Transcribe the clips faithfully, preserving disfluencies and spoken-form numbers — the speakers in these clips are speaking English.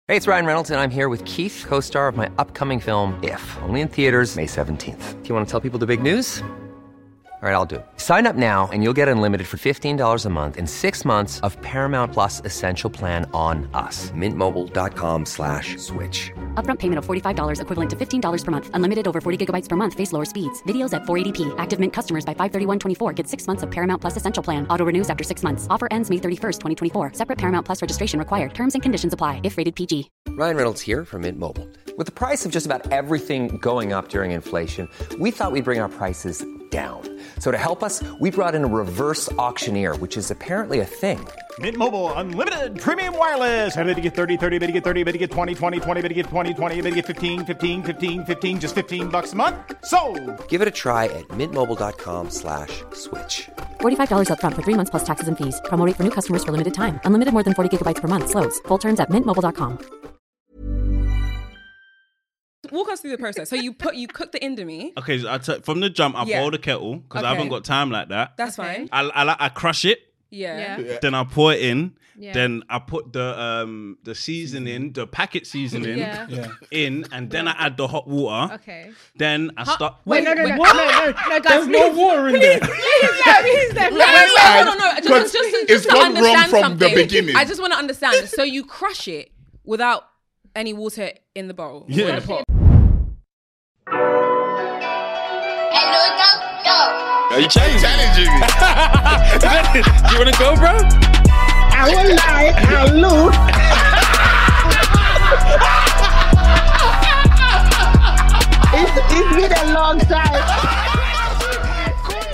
Hey, it's Ryan Reynolds, and I'm here with Keith, co-star of my upcoming film, If, only in theaters May seventeenth. Do you want to tell people the big news? All right, I'll do it. Sign up now and you'll get unlimited for fifteen dollars a month and six months of Paramount Plus Essential Plan on us. Mintmobile.com slash switch. Upfront payment of forty-five dollars equivalent to fifteen dollars per month. Unlimited over forty gigabytes per month. Face lower speeds. Videos at four eighty p. Active Mint customers by five thirty-one twenty-four get six months of Paramount Plus Essential Plan. Auto renews after six months. Offer ends May thirty-first, twenty twenty-four. Separate Paramount Plus registration required. Terms and conditions apply if rated P G. Ryan Reynolds here from Mint Mobile. With the price of just about everything going up during inflation, we thought we'd bring our prices down. So to help us, we brought in a reverse auctioneer, which is apparently a thing. Mint Mobile Unlimited Premium Wireless. How to get thirty, thirty, bit to get thirty, bit to get twenty, twenty, twenty, bit to get twenty, twenty, bit to get fifteen, fifteen, fifteen, fifteen, just fifteen bucks a month? Sold! Give it a try at mintmobile.com slash switch. forty-five dollars upfront for three months plus taxes and fees. Promo rate for new customers for limited time. Unlimited more than forty gigabytes per month. Slows full terms at mint mobile dot com. Walk us through the process. So you put you cook the Indomie. Okay, so I t- from the jump, I Yeah. boil the kettle because I Okay. haven't got time like that. That's fine. I, I, I crush it. Yeah. Yeah. Then I pour it in. Yeah. Then I put the um the seasoning, the packet seasoning Yeah. in, and then I add the hot water. Okay. Then I start. Wait, no, no, no, no, what? no, no, no, guys, There's please. no water in there. Please, no, please, no. Wait, wait, wait, hold on, no. Just, Because just, just, it's just to gone wrong understand from the something. beginning. I just want to understand. So you crush it without any water in the bowl? Yeah. Or in the pot? Are you challenging me? You wanna go, bro? I will lie, I'll lose. it's, it's been a long time.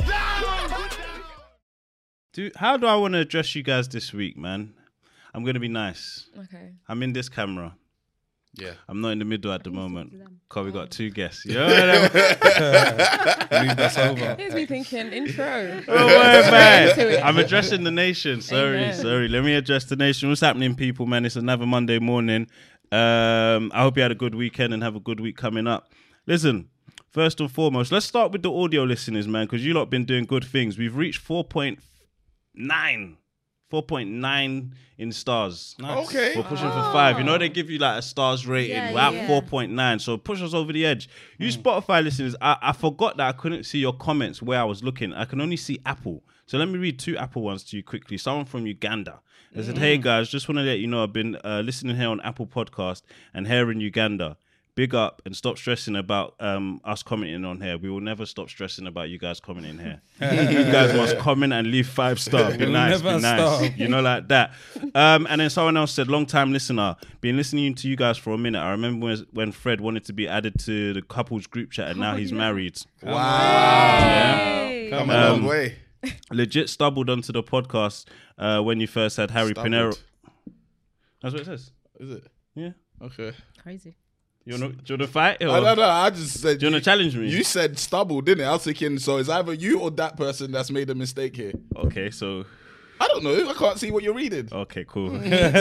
Do how do I want to address you guys this week, man? I'm gonna be nice. Okay. I'm in this camera. Yeah. I'm not in the middle at the moment. Cause we got two guests. You know Leave us over. Here's me thinking intro. Oh, wait, man. To it. I'm addressing the nation. Sorry, Amen. sorry. Let me address the nation. What's happening, people, man? It's another Monday morning. Um, I hope you had a good weekend and have a good week coming up. Listen, first and foremost, let's start with the audio listeners, man, because you lot been doing good things. We've reached four point nine. four point nine in stars. Nice. Okay. We're pushing for five. You know, they give you like a stars rating. Yeah, We're at yeah. four point nine. So push us over the edge. You Spotify listeners, I, I forgot that I couldn't see your comments where I was looking. I can only see Apple. So let me read two Apple ones to you quickly. Someone from Uganda. They said, hey guys, just want to let you know I've been uh, listening here on Apple Podcast and here in Uganda. Big up and stop stressing about um, us commenting on here. We will never stop stressing about you guys commenting here. You guys must comment and leave five stars. Be We'll nice, be never nice. stop. You know, like that. Um, and then someone else said, long time listener, been listening to you guys for a minute. I remember when, when Fred wanted to be added to the couples group chat and now he's married. Wow. Yeah. Come a Um, long way. Legit stumbled onto the podcast uh, when you first had Harry Stumbled. Pinero. That's what it says. Is it? Yeah. Okay. Crazy. You wanna, do you want to fight? Or I don't know. I just said. do you want to challenge me? You said stubble, didn't it? I was thinking, so it's either you or that person that's made a mistake here. Okay, so... I don't know. I can't see what you're reading. Okay, cool.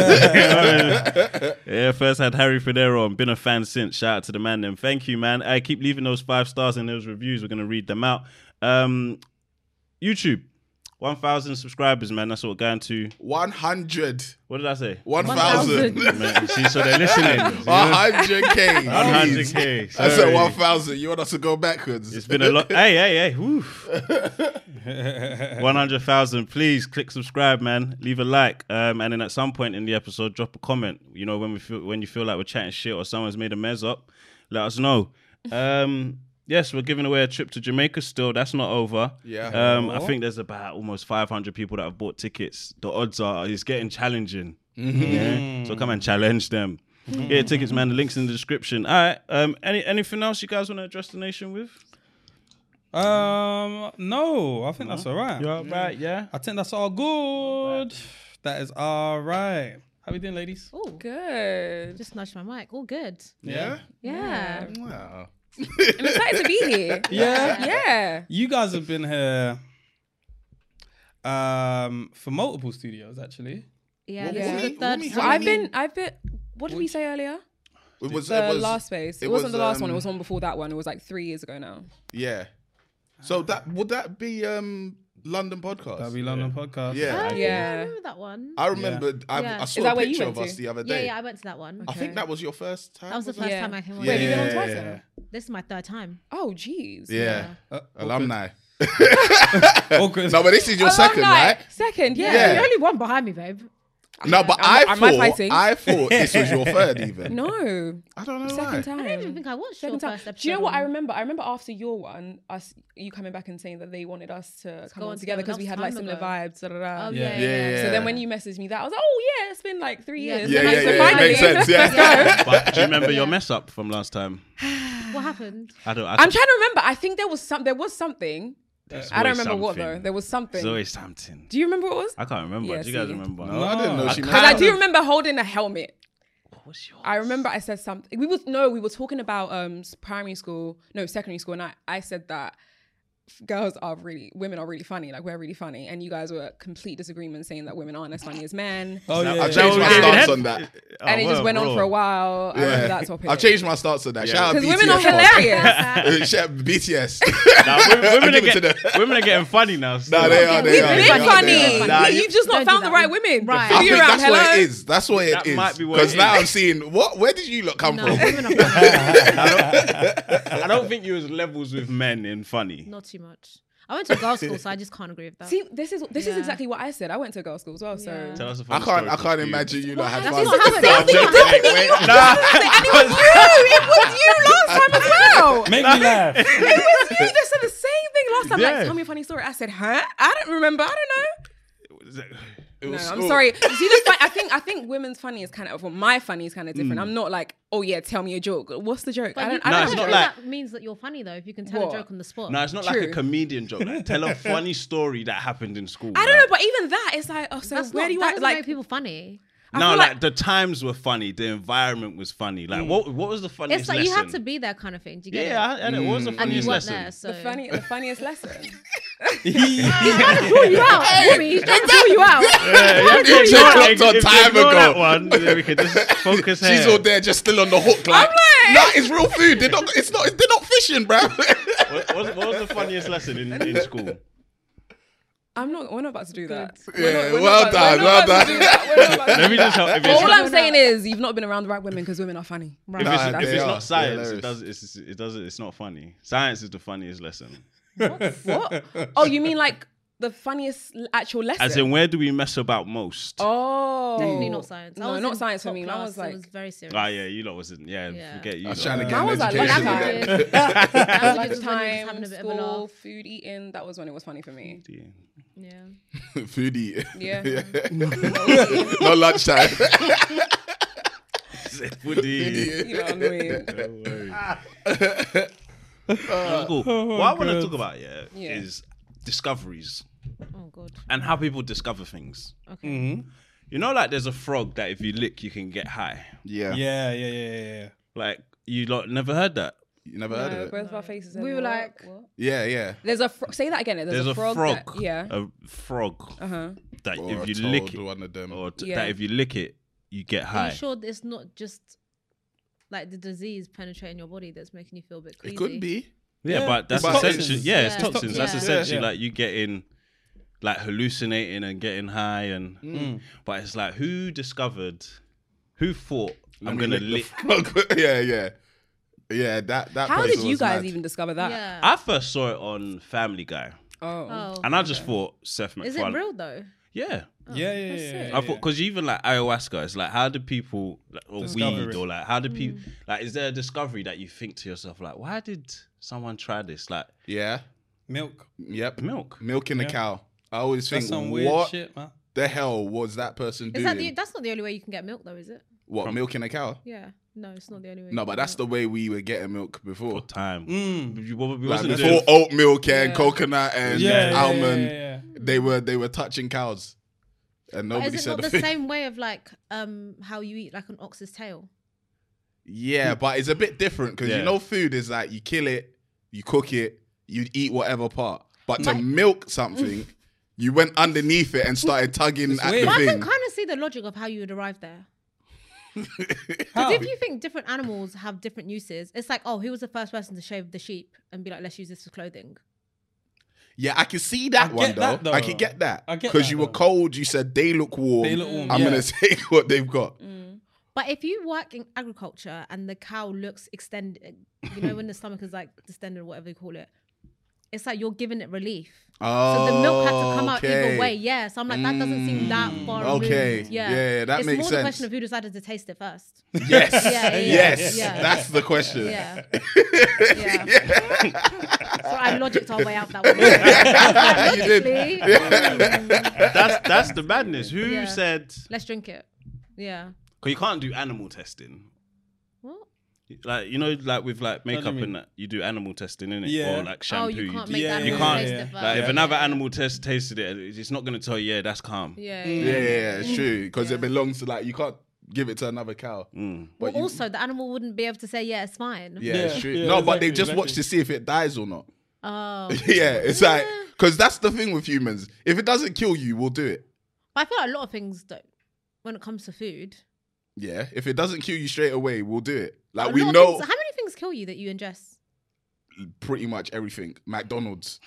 Yeah, first had Harry Federo and been a fan since. Shout out to the man then. Thank you, man. I keep leaving those five stars in those reviews. We're going to read them out. Um, YouTube, one thousand subscribers, man. That's what we're going to. one hundred. What did I say? one thousand. Man, see, so they're listening. one hundred K. one hundred K. I said Sorry. one thousand. You want us to go backwards? It's been a lot. Hey, hey, hey. Woo. one hundred thousand. Please click subscribe, man. Leave a like. Um, and then at some point in the episode, drop a comment. You know, when we feel when you feel like we're chatting shit or someone's made a mess up, let us know. Um, yes, we're giving away a trip to Jamaica still. That's not over. Yeah. Um, I think there's about almost five hundred people that have bought tickets. The odds are it's getting challenging. Yeah? So come and challenge them. Yeah, tickets, man. The link's in the description. All right. Um, any anything else you guys want to address the nation with? Um, no, I think that's all right. You all right? Yeah. I think that's all good. That is all right. How we doing, ladies? Oh, Good. just nudged my mic. All good. Yeah. Yeah. Wow. I'm excited to be here. Yeah. Yeah. You guys have been here um, for multiple studios, actually. Yeah. What- This what is me- the third. what me- So how I've many- been, I've been, what did we say earlier? It was, The it was last space. It, it wasn't was, the last one. It um, was one before that one. It was like three years ago now. Yeah. So that would that be um London podcast. That'll be London podcast. Yeah. Oh, Yeah. I remember that one. I remember. I, Yeah. I saw Is that a where you picture went of us to? the other Yeah, day. yeah, I went to that one. I think that was your first time. That was the was it? first Yeah. time I came. Yeah. Wait, you've been on Yeah. twice now? This is my third time. Oh, jeez. Yeah. Uh, Alumni. Awkward. No, but this is your second, Alumni. right? Second, yeah. Yeah. You're only one behind me, babe. No, but Am- I am I thought fighting? I thought this was your third even. No. I don't know why. Second time. I don't even think I watched your Second time. first episode. Do you know what I on- remember? I remember after your one, us you coming back and saying that they wanted us to come go on on together together. because That we was had like time similar ago. vibes. Da, da, da. Oh Yeah. yeah, Yeah, yeah. yeah. So then when you messaged me that, I was like, oh yeah, it's been like three Yeah, years. Yeah, So yeah, nice yeah. to It finally- makes sense. Yeah. Yeah. But do you remember your Yeah. mess up from last time? What happened? I don't. I I'm trying to remember. I think there was some. There was something. There's I don't always remember what something. though. There was something. There's always something. Do you remember what it was? I can't remember. Yeah, do you guys see. remember? No, I didn't know I she can't- Because I messed do up. remember holding a helmet. What was yours? I remember I said something. We was no, we were talking about um primary school, no secondary school, and I, I said that girls are really, women are really funny. Like we're really funny, and you guys were complete disagreement saying that women aren't as funny as men. Oh yeah. I yeah. changed my Gave it stance head- on that. Oh, and it just well, went on bro. for a while. I remember that topic. I've changed my stance on that. Shout out because B T S. women are pod. hilarious. Shout out B T S. Nah, women, women, Give are it to get, them. women are getting funny now. still. Nah, they are. They We've are. been they are, funny. they are. Nah, You- you- You've just Don't not do found the that. right women. Right. I Figure think out, that's hello? what it is. That's what it That is. might be what Because it now is. I'm seeing what? Where did you lot come No, from? women are funny. I don't think you was levels with men in funny. Not too much. I went to a girls' school, so I just can't agree with that. See, this is this is Yeah. exactly what I said. I went to a girls' school as well. So Yeah. Tell us a I funny can't. story I from can't school. imagine you lot had That's fun. not how it That's is. not happening. And it was you. It was you last time as well. Make me laugh. It was you that said the same thing last time. Yeah. Like, tell me a funny story. I said, huh? I don't remember. I don't know. It No, was I'm school. sorry. See, the fun, I think I think women's funny is kind of, well, my funny is kind of different. Mm. I'm not like, oh yeah, tell me a joke. What's the joke? But I you- don't. I No, don't it's I know. not think like- that means that you're funny though if you can tell What? a joke on the spot. No, it's not like True. a comedian joke. Like, tell a funny story that happened in school. I don't know, like- but even that, it's like, oh, so That's where not, do you that act, doesn't like? make people funny. I No, feel like, like- the times were funny. The environment was funny. Like what? What was the funniest It's like lesson? you have to be there kind of thing. Do you get Yeah, it? I, I know. What was the And you funniest weren't lesson? there, so the funny, the funniest lesson. he's trying to pull you out. Woman, he's trying to pull you out. Yeah, you have to They ignore- clocked if- on if you time ignore ago. that one, then we could just focus here. She's all there, just still on the hook. Like, like- nah, it's real food. They're not. It's not. They're not fishing, bro. What, what was, what was the funniest lesson in, in school? I'm not. We're not about to do that. Yeah, We're not- we're well not about- done, we're not well about to done. do that. We're not about to Let do me that. just help. If it's, All not, I'm saying is you've not been around the right women because women are funny. if Nah, it's, if they it's are. not science, They're it does. It's, it does. It's not funny. Science is the funniest lesson. What? Oh, you mean like the funniest l- actual lesson? As in, where do we mess about most? Oh, Definitely not science. I No, was not in science for top me. Mine class, was so like, it was very serious. Ah, yeah, you lot wasn't. Yeah, Yeah. forget you. I was lot. trying to get Mine an was like education. lunchtime. with it. Languages was when you was lunchtime, having a bit of a school, laugh. food eating. That was when it was funny for me. Yeah. Yeah. Food eating. Yeah. No lunchtime. Woody. You know what I mean? Don't worry. That's cool. What I want to talk about, yeah, Yeah. is discoveries Oh god. and how people discover things. Okay. Mm-hmm. You know, like there's a frog that if you lick, you can get high. Yeah. Yeah, yeah, yeah, yeah, yeah. Like you lot never heard that. You never heard No, of it? both of our faces. We are were what? like- What? Yeah, yeah. There's a fro- say that again. There's, There's a a frog. frog. that- yeah. A frog Uh huh. that Or if a you toad, lick it, one of them. or t- Yeah. that if you lick it, you get Are high. you sure it's not just like the disease penetrating your body that's making you feel a bit queasy? It could be. Yeah, Yeah, but that's it's toxins. essentially yeah, it's Yeah. toxins. That's Yeah. essentially Yeah. like you getting like hallucinating and getting high and Mm. but it's like who discovered who thought Let I'm me gonna lick lick the frog. Yeah, yeah. Yeah, that that How person did you was guys mad. even discover that? Yeah. I first saw it on Family Guy. Oh. Oh. And I just thought Seth MacFarlane. Is it real though? Yeah. Yeah, yeah, that's yeah. sick. yeah, I thought because even like ayahuasca, it's like how do people like, or Discover weed it. or like how do people like is there a discovery that you think to yourself like why did someone try this like Yeah. Milk. Yep. milk? Milking Yeah. a cow. I always That's think, some weird what shit, man. the hell was that person Is doing? that the, that's not the only way you can get milk though, is it? what, milking a cow? Yeah. No, it's not the only way. No, you but can that's get the way we were getting milk before. For time. Mm. You, we Like wasn't before doing- oat milk and Yeah. coconut and Yeah, yeah, almond, yeah, yeah, yeah. they were they were touching cows, and But nobody is it said not a the thing. same way of like um how you eat like an ox's tail? Yeah, but it's a bit different because Yeah. you know, food is like you kill it, you cook it, you eat whatever part. But to But- milk something, you went underneath it and started tugging at weird. the But I can thing. kind of see the logic of how you would arrive there. How? Because if you think different animals have different uses, it's like, oh, who was the first person to shave the sheep and be like, let's use this for clothing? Yeah, I can see that I one get though. that, though. I can get that. I get Because that, you were though. cold, you said they look warm. They look warm, I'm yeah. gonna take what they've got. But if you work in agriculture and the cow looks extended, you know, when the stomach is like distended or whatever you call it, it's like you're giving it relief. Oh, So the milk had to come out okay. either way. Yeah. So I'm like, that doesn't seem that far removed. okay. Yeah. Yeah, that it's makes more sense. the question of who decided to taste it first. Yes, Yeah, yeah, yes, yeah. that's the question. Yeah. yeah. So I logicked our way out that one. You did. Logically, mm, That's that's the madness. Who Yeah. said? let's drink it. Yeah. Because you can't do animal testing. What? Like you know, like with like do you makeup mean? and that, you do animal testing in it, Yeah. or like shampoo. Oh, you can't do- make Yeah, that you animal can't- taste yeah. it first. Like if Yeah, another yeah. animal test tasted it, it's not gonna tell you, yeah, that's calm. Yeah. Yeah, yeah. yeah, yeah, it's true. Because it belongs to like you can't give it to another cow. Mm. Well, But you- also, the animal wouldn't be able to say, yeah, it's fine. Yeah, Yeah, it's true. yeah, no, but they exactly, just watch exactly. to see if it dies or not. Oh. Yeah, it's like because that's the thing with humans. If it doesn't kill you, we'll do it. But I feel like a lot of things don't, when it comes to food. Yeah, if it doesn't kill you straight away, we'll do it. Like A we lot of know things- how many things kill you that you ingest? pretty much everything. McDonald's,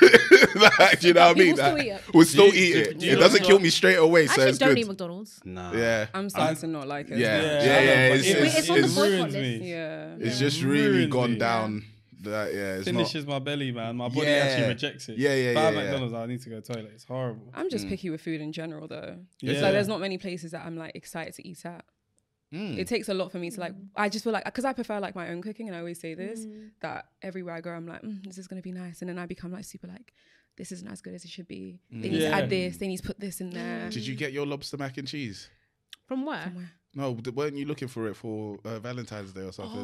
like, do you know what I mean? People still Like, eat it. we'll still Do you- eat do- it. do you It know doesn't what- kill me straight away, I so actually it's don't good. eat McDonald's. Nah. Yeah, I'm starting to not like it. yeah, as yeah, well. yeah. I know, It's, but it- it's, It's on the it's, boycott ruins list. me. Yeah. it's Yeah. just really Ruins gone me. down. That yeah, it's Finishes not. my belly, man. My body Yeah. actually rejects it. Yeah, yeah, If I have yeah, yeah. McDonald's, I need to go to the toilet. It's horrible. I'm just picky with food in general, though. Yeah. It's like there's not many places that I'm like excited to eat at. Mm. It takes a lot for me to like. I just feel like because I prefer like my own cooking, and I always say this Mm. that everywhere I go, I'm like, mm, this is gonna be nice, and then I become like super like, this isn't as good as it should be. They need Yeah. to add this. They need to put this in there. Did you get your lobster mac and cheese? From where? No, th- weren't you looking for it for uh, Valentine's Day or something?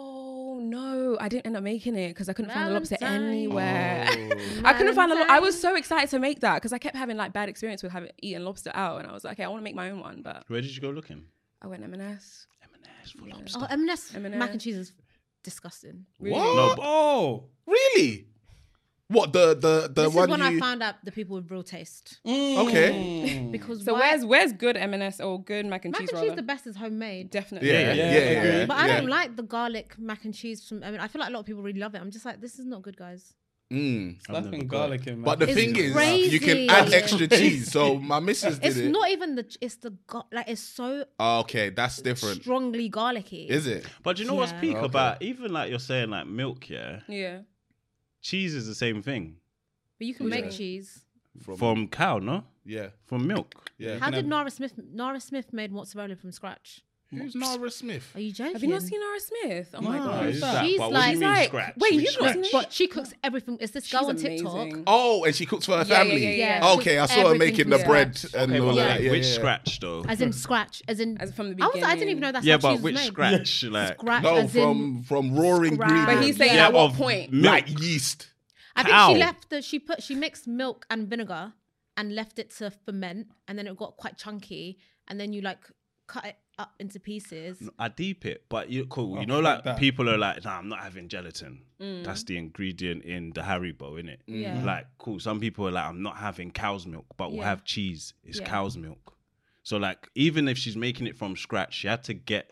Oh no, I didn't end up making it because I couldn't find the lobster Valentine's. anywhere. Oh. I couldn't find the. Lo- I was so excited to make that because I kept having like bad experience with having eaten lobster out, and I was like, okay, I want to make my own one, but Where did you go looking? I went M and S. M and S for lobster. Oh, M and S M and S. mac and cheese is disgusting. What? No, but- Oh. Really? What the the the this one is when you? I found out the people with real taste. Okay. Because So why- where's where's good M and S or good mac and mac cheese? and cheese? rather? The best is homemade. Definitely. Yeah, yeah, Yeah, yeah. yeah, agreed. yeah. But I yeah. don't like the garlic mac and cheese from. I mean, I feel like a lot of people really love it. I'm just like, this is not good, guys. Mm. Slapping garlic in, man. But the It's thing is, crazy. you can add extra cheese. So my missus did It's it. not even the. It's the gar- like it's so Oh, okay, that's different. strongly garlicky. Is it? But you know what's Yeah. peak Okay. about even like you're saying like milk, yeah, Yeah. cheese is the same thing But you can Yeah. make cheese. From, from cow, no, yeah, from milk. yeah. How did Nara Smith? Nara Smith made mozzarella from scratch. Who's Nara Smith? Are you joking? Have you not seen Nara Smith? Oh my No, god. who's that? She's But what like, do you mean like- scratch? wait, Which you've not seen scratch? it? but she cooks everything. It's this girl She's on TikTok. amazing. Oh, and she cooks for her Yeah, yeah, family. yeah, yeah. Oh, okay, I saw her Everything making from the scratch. bread and Okay, all but of like that. Yeah, which yeah, yeah. scratch though? As in scratch. As in. As from the I was. I didn't beginning. even know that's yeah, how but cheese which was made. scratch? Like Scratch. No, as in, from from raw Scratch. ingredients. But he's saying Yeah, at what of point? milk. like yeast. I think Cow. she left the. She put. She mixed milk and vinegar and left it to ferment, and then it got quite chunky, and then you like cut it up into pieces. I deep it, but you cool. Oh, You know, fuck like that. people are like, nah, I'm not having gelatin. That's the ingredient in the Haribo, innit? Yeah. Like, cool. Some people are like, I'm not having cow's milk, but we'll Yeah. have cheese. It's Yeah. cow's milk. So like, even if she's making it from scratch, she had to get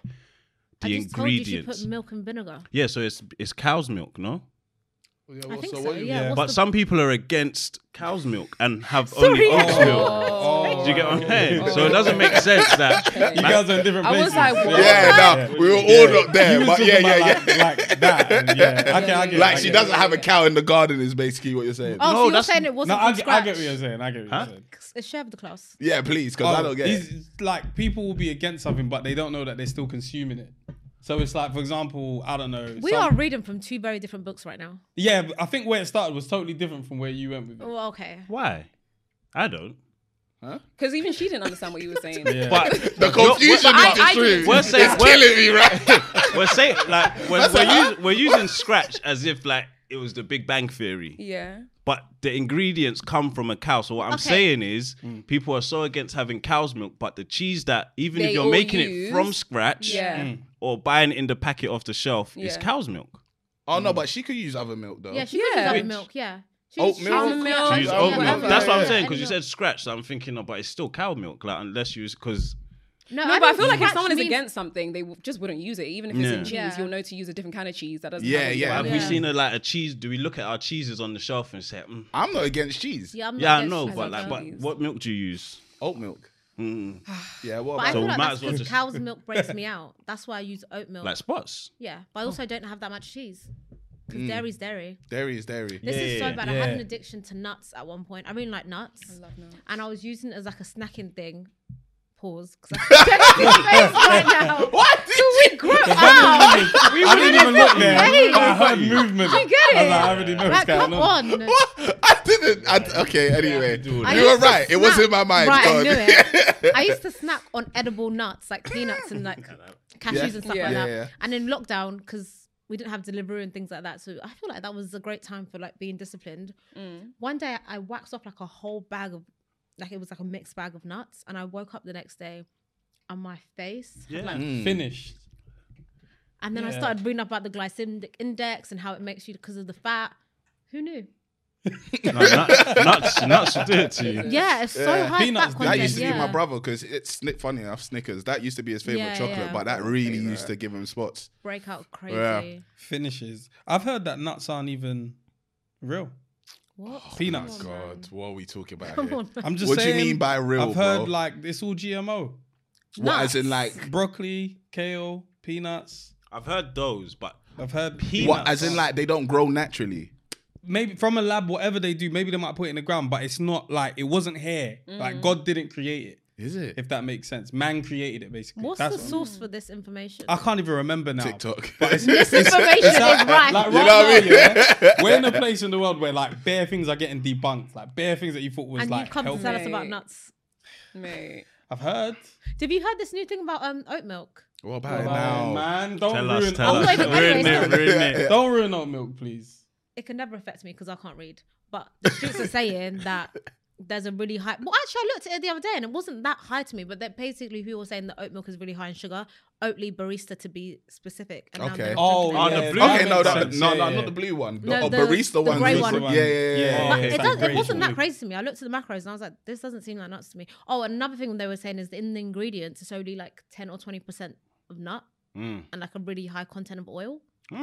I the just told you she ingredients. put milk and vinegar. Yeah, so it's it's cow's milk, no? Yeah, I well, think so so. what you- Yeah. Yeah. what's But the- some people are against cow's milk and have only ox milk. Oh. Do you get what I'm saying? So it doesn't make sense that You guys are in different I was places. like, what? Yeah, no, we were all not there, You was but yeah, talking yeah, about yeah. Like, like that. and yeah. Okay, I get it, Like I she get doesn't it. have a cow in the garden is basically what you're saying. Oh, No, so you're that's- saying it No, wasn't I from get, scratch? I get what you're saying. I get what Huh? you're saying. It's share of the class. Yeah, please, because I don't get it. these- like people will be against something, but they don't know that they're still consuming it. So it's like, for example, I don't know. We some- are reading from two very different books right now. Yeah, but I think where it started was totally different from where you went with it. Oh, okay. why? I don't. Because even she didn't understand what you were saying. Yeah. But The confusion But I- is I true. didn't- We're saying- It's we're- killing me, right? we're saying like we're, we're, using, we're using scratch as if like it was the Big Bang Theory. Yeah. But the ingredients come from a cow. So what I'm Okay. saying is, Mm. people are so against having cow's milk, but the cheese that even They if you're all making use- it from scratch Yeah. Mm. or buying it in the packet off the shelf, is Yeah. cow's milk. Oh no, but she could use other milk though. Yeah, she Yeah. could use other Which- milk. Yeah. She Oat used- she milk? used Almond milk, milk? She used Oh, oat yeah. milk. whatever. That's what I'm Yeah. saying because Any you milk. said scratch. So I'm thinking, no, but it's still cow milk. Like unless you because No, No, but I think feel like if scratch someone is means- against something, they w- just wouldn't use it. Even if it's Yeah. in cheese, Yeah. you'll know to use a different kind of cheese that doesn't. Yeah, have all the yeah. Have other- we Yeah. seen a like a cheese? Do we look at our cheeses on the shelf and say, mm, I'm not against cheese. Yeah, I'm not yeah, I against know, cheese. but love like, but cheese. what milk do you use? Oat milk. Mm. Yeah, what But I about feel So like might that's as well because just- cow's milk breaks me out. That's why I use oat milk. Like spots. Yeah, but I also don't have that much cheese because Mm. dairy's dairy. dairy is dairy? This is so Yeah, bad. I had an yeah. addiction to nuts at one point. I really like nuts. I love nuts. And I was using it as like a snacking thing. Pause. Because I can see his face right now. What? We grew up. We wouldn't even look there. Hey. I heard movement. You get I was it? like, I already know what's Like, going come on. on. What? I didn't. I, okay, anyway. do You I were used to right. It was snack- in my mind. Right, Go I knew on. it. I used to snack on edible nuts, like peanuts and like cashews Yeah. and stuff Yeah. like that. Yeah, yeah. And in lockdown, because we didn't have delivery and things like that, so I feel like that was a great time for like being disciplined. Mm. One day I waxed off like a whole bag of, like it was like a mixed bag of nuts, and I woke up the next day, and my face, had, Yeah. like, Mm. Finished. and then I Yeah. started reading about the glycemic index and how it makes you because of the fat. Who knew? No, nuts, nuts, nuts will do it to you. Yeah, it's so Yeah. high Peanuts fat do. content. That used to yeah. be my brother because it's sni- funny enough. Snickers. That used to be his favorite Yeah, chocolate, yeah. but that really used to give him spots. Breakout crazy. Yeah. Finishes. I've heard that nuts aren't even real. What? Peanuts. Come on, God, man. what are we talking about Come here? on. I'm just What do you saying. mean by real, I've heard bro? like it's all G M O. What, as in Nuts. like, Broccoli, kale, peanuts. I've heard those, but I've heard peanuts. what, as in like they don't grow naturally? Maybe from a lab, whatever they do, maybe they might put it in the ground, but it's not like it wasn't here. Like God didn't create it. Is it? If that makes sense, man created it basically. What's That's the what- source for this information? I can't even remember now. TikTok. But it's, This information is right. Like right You know what I now, yeah, we're in a place in the world where like bare things are getting debunked, like bare things that you thought was and like you come to healthy. tell us about Mate. nuts. Mate. I've heard. Have you heard this new thing about um oat milk? What about it Oh, now? man, don't tell ruin. us, tell I'm us. not even- Ruin anyway, it, ruin it. Don't ruin oat milk, please. It can never affect me because I can't read. But the streets are saying that there's a really high. Well, actually, I looked at it the other day and it wasn't that high to me. But then basically, people were saying that oat milk is really high in sugar. Oatly barista, to be specific. And now Okay. they're Oh, drinking Oh, it. the yeah, blue- that Okay, no, makes that, sense. no, Yeah, no, yeah. not the blue one. The, No, oh, the- barista the one. grey was- one. Yeah, yeah, yeah. Yeah. yeah. But Okay, it, it's does, like it wasn't grey. that crazy to me. I looked at the macros and I was like, this doesn't seem like nuts to me. Oh, another thing they were saying is that in the ingredients, it's only like ten or twenty percent of nut Mm. and like a really high content of oil.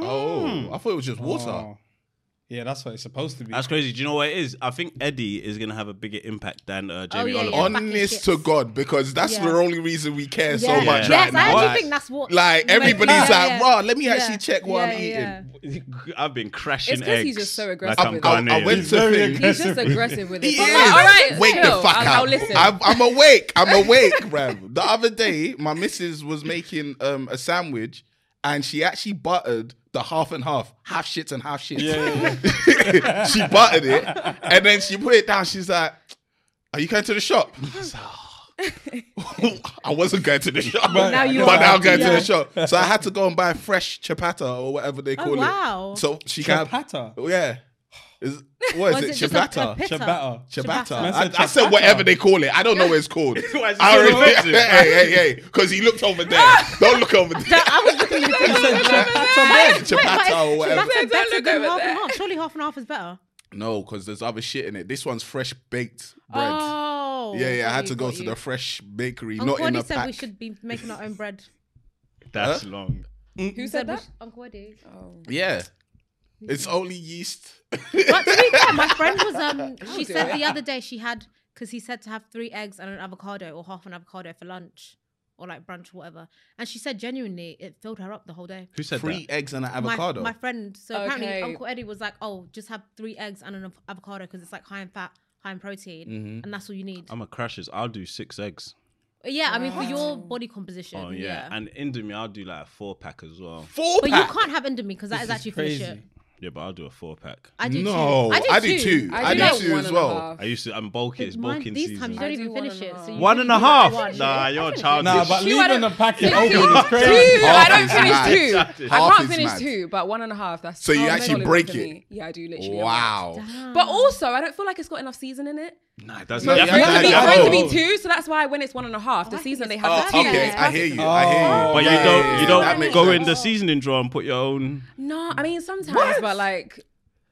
Oh, I thought it was just water. Oh. Yeah, that's what it's supposed to be. That's crazy. Do you know what it is? I think Eddie is gonna have a bigger impact than uh, Jamie yeah, Oliver. yeah. Back in Honest shits. to God, because that's Yeah. the only reason we care so Yeah. much Yeah. right Yes, now. I actually Why? think that's what. Like makes- everybody's yeah, like, yeah. "Raw, let me Yeah. actually check what I'm Yeah, eating." yeah. I've been crashing It's 'cause he's eggs. just so like aggressive I'm with I, it. I Ghanaian. went He's to very think. He's just aggressive with it. He But is. like, all right, Wake the chill. fuck I'll, up. I'll listen. I'm, I'm awake. I'm awake, bruv. The other day, my missus was making um, a sandwich, and she actually buttered the half and half, half shits and half shits. Yeah, yeah, yeah. She buttered it, and then she put it down. She's like, "Are you going to the shop?" I was like, "Oh." I wasn't going to the shop, But now you but are. now I'm going Yeah. to the shop. So I had to go and buy fresh chapata or whatever they Oh, call wow. it. So she can, Chapata. yeah. Is, what Was is it it? just a- a Ciabatta. pita? Ciabatta. Ciabatta. Ciabatta. I, Man said I said ciabatta. whatever they call it. I don't know what it's called. Why is it I so already, offensive? hey, hey, hey, because he looked over there. Don't look over there. I was looking at He it. said ciabatta. Ciabatta or whatever. That's Don't better look than over half there. and half. Surely half and half is better. No, because there's other shit in it. This one's fresh baked bread. Oh. yeah, yeah. I got had you, to go got to you. the fresh bakery, Uncle not in Eddie a said pack. we should be making our own bread. That's Huh? long. Who said we that? sh- Uncle Eddie. Oh. Yeah, it's only yeast. But to be fair, my friend was um. She do said it. the other day she had because he said to have three eggs and an avocado or half an avocado for lunch or like brunch or whatever. And she said genuinely it filled her up the whole day. Who said Three that? eggs and an My- avocado. My, friend. So apparently Okay. Uncle Eddie was like, "Oh, just have three eggs and an av- avocado because it's like high in fat, high in protein, Mm-hmm. and that's all you need." I'm a crashes. I'll do six eggs. Yeah, I mean for your body composition. Oh yeah. and Indomie, I'll do like a four pack as well. Four but pack. you can't have Indomie because that This is is actually full of crazy. shit. Yeah, but I'll do a four pack. I do No, two. I do two. I I do like two one as and a well. half. I used to. I'm bulky. It's Mine- bulking these season. times you I don't do even one finish and a it. half. So you One really and a do like half. one. Nah, you're finish it. childish. Nah, but Two, I leaving don't- a packet Two, open is two. crazy. I Half don't is finish mad. two. Half I can't is finish mad. two, but one and a half. That's So you oh, actually solid break one for it? me. Yeah, I do literally. a Wow. lot. But also, I don't feel like it's got enough season in it. Nah, it doesn't. No, You you have have to- to For it be- to be, I for it to know. be two, so that's why when it's one and a half, the I think season they it's have Oh, the two. okay, it's I hear perfect. you. I hear you. But you Yeah, don't. yeah, You yeah, don't that makes go sense. in the seasoning drawer and put your own. No, I mean sometimes, but like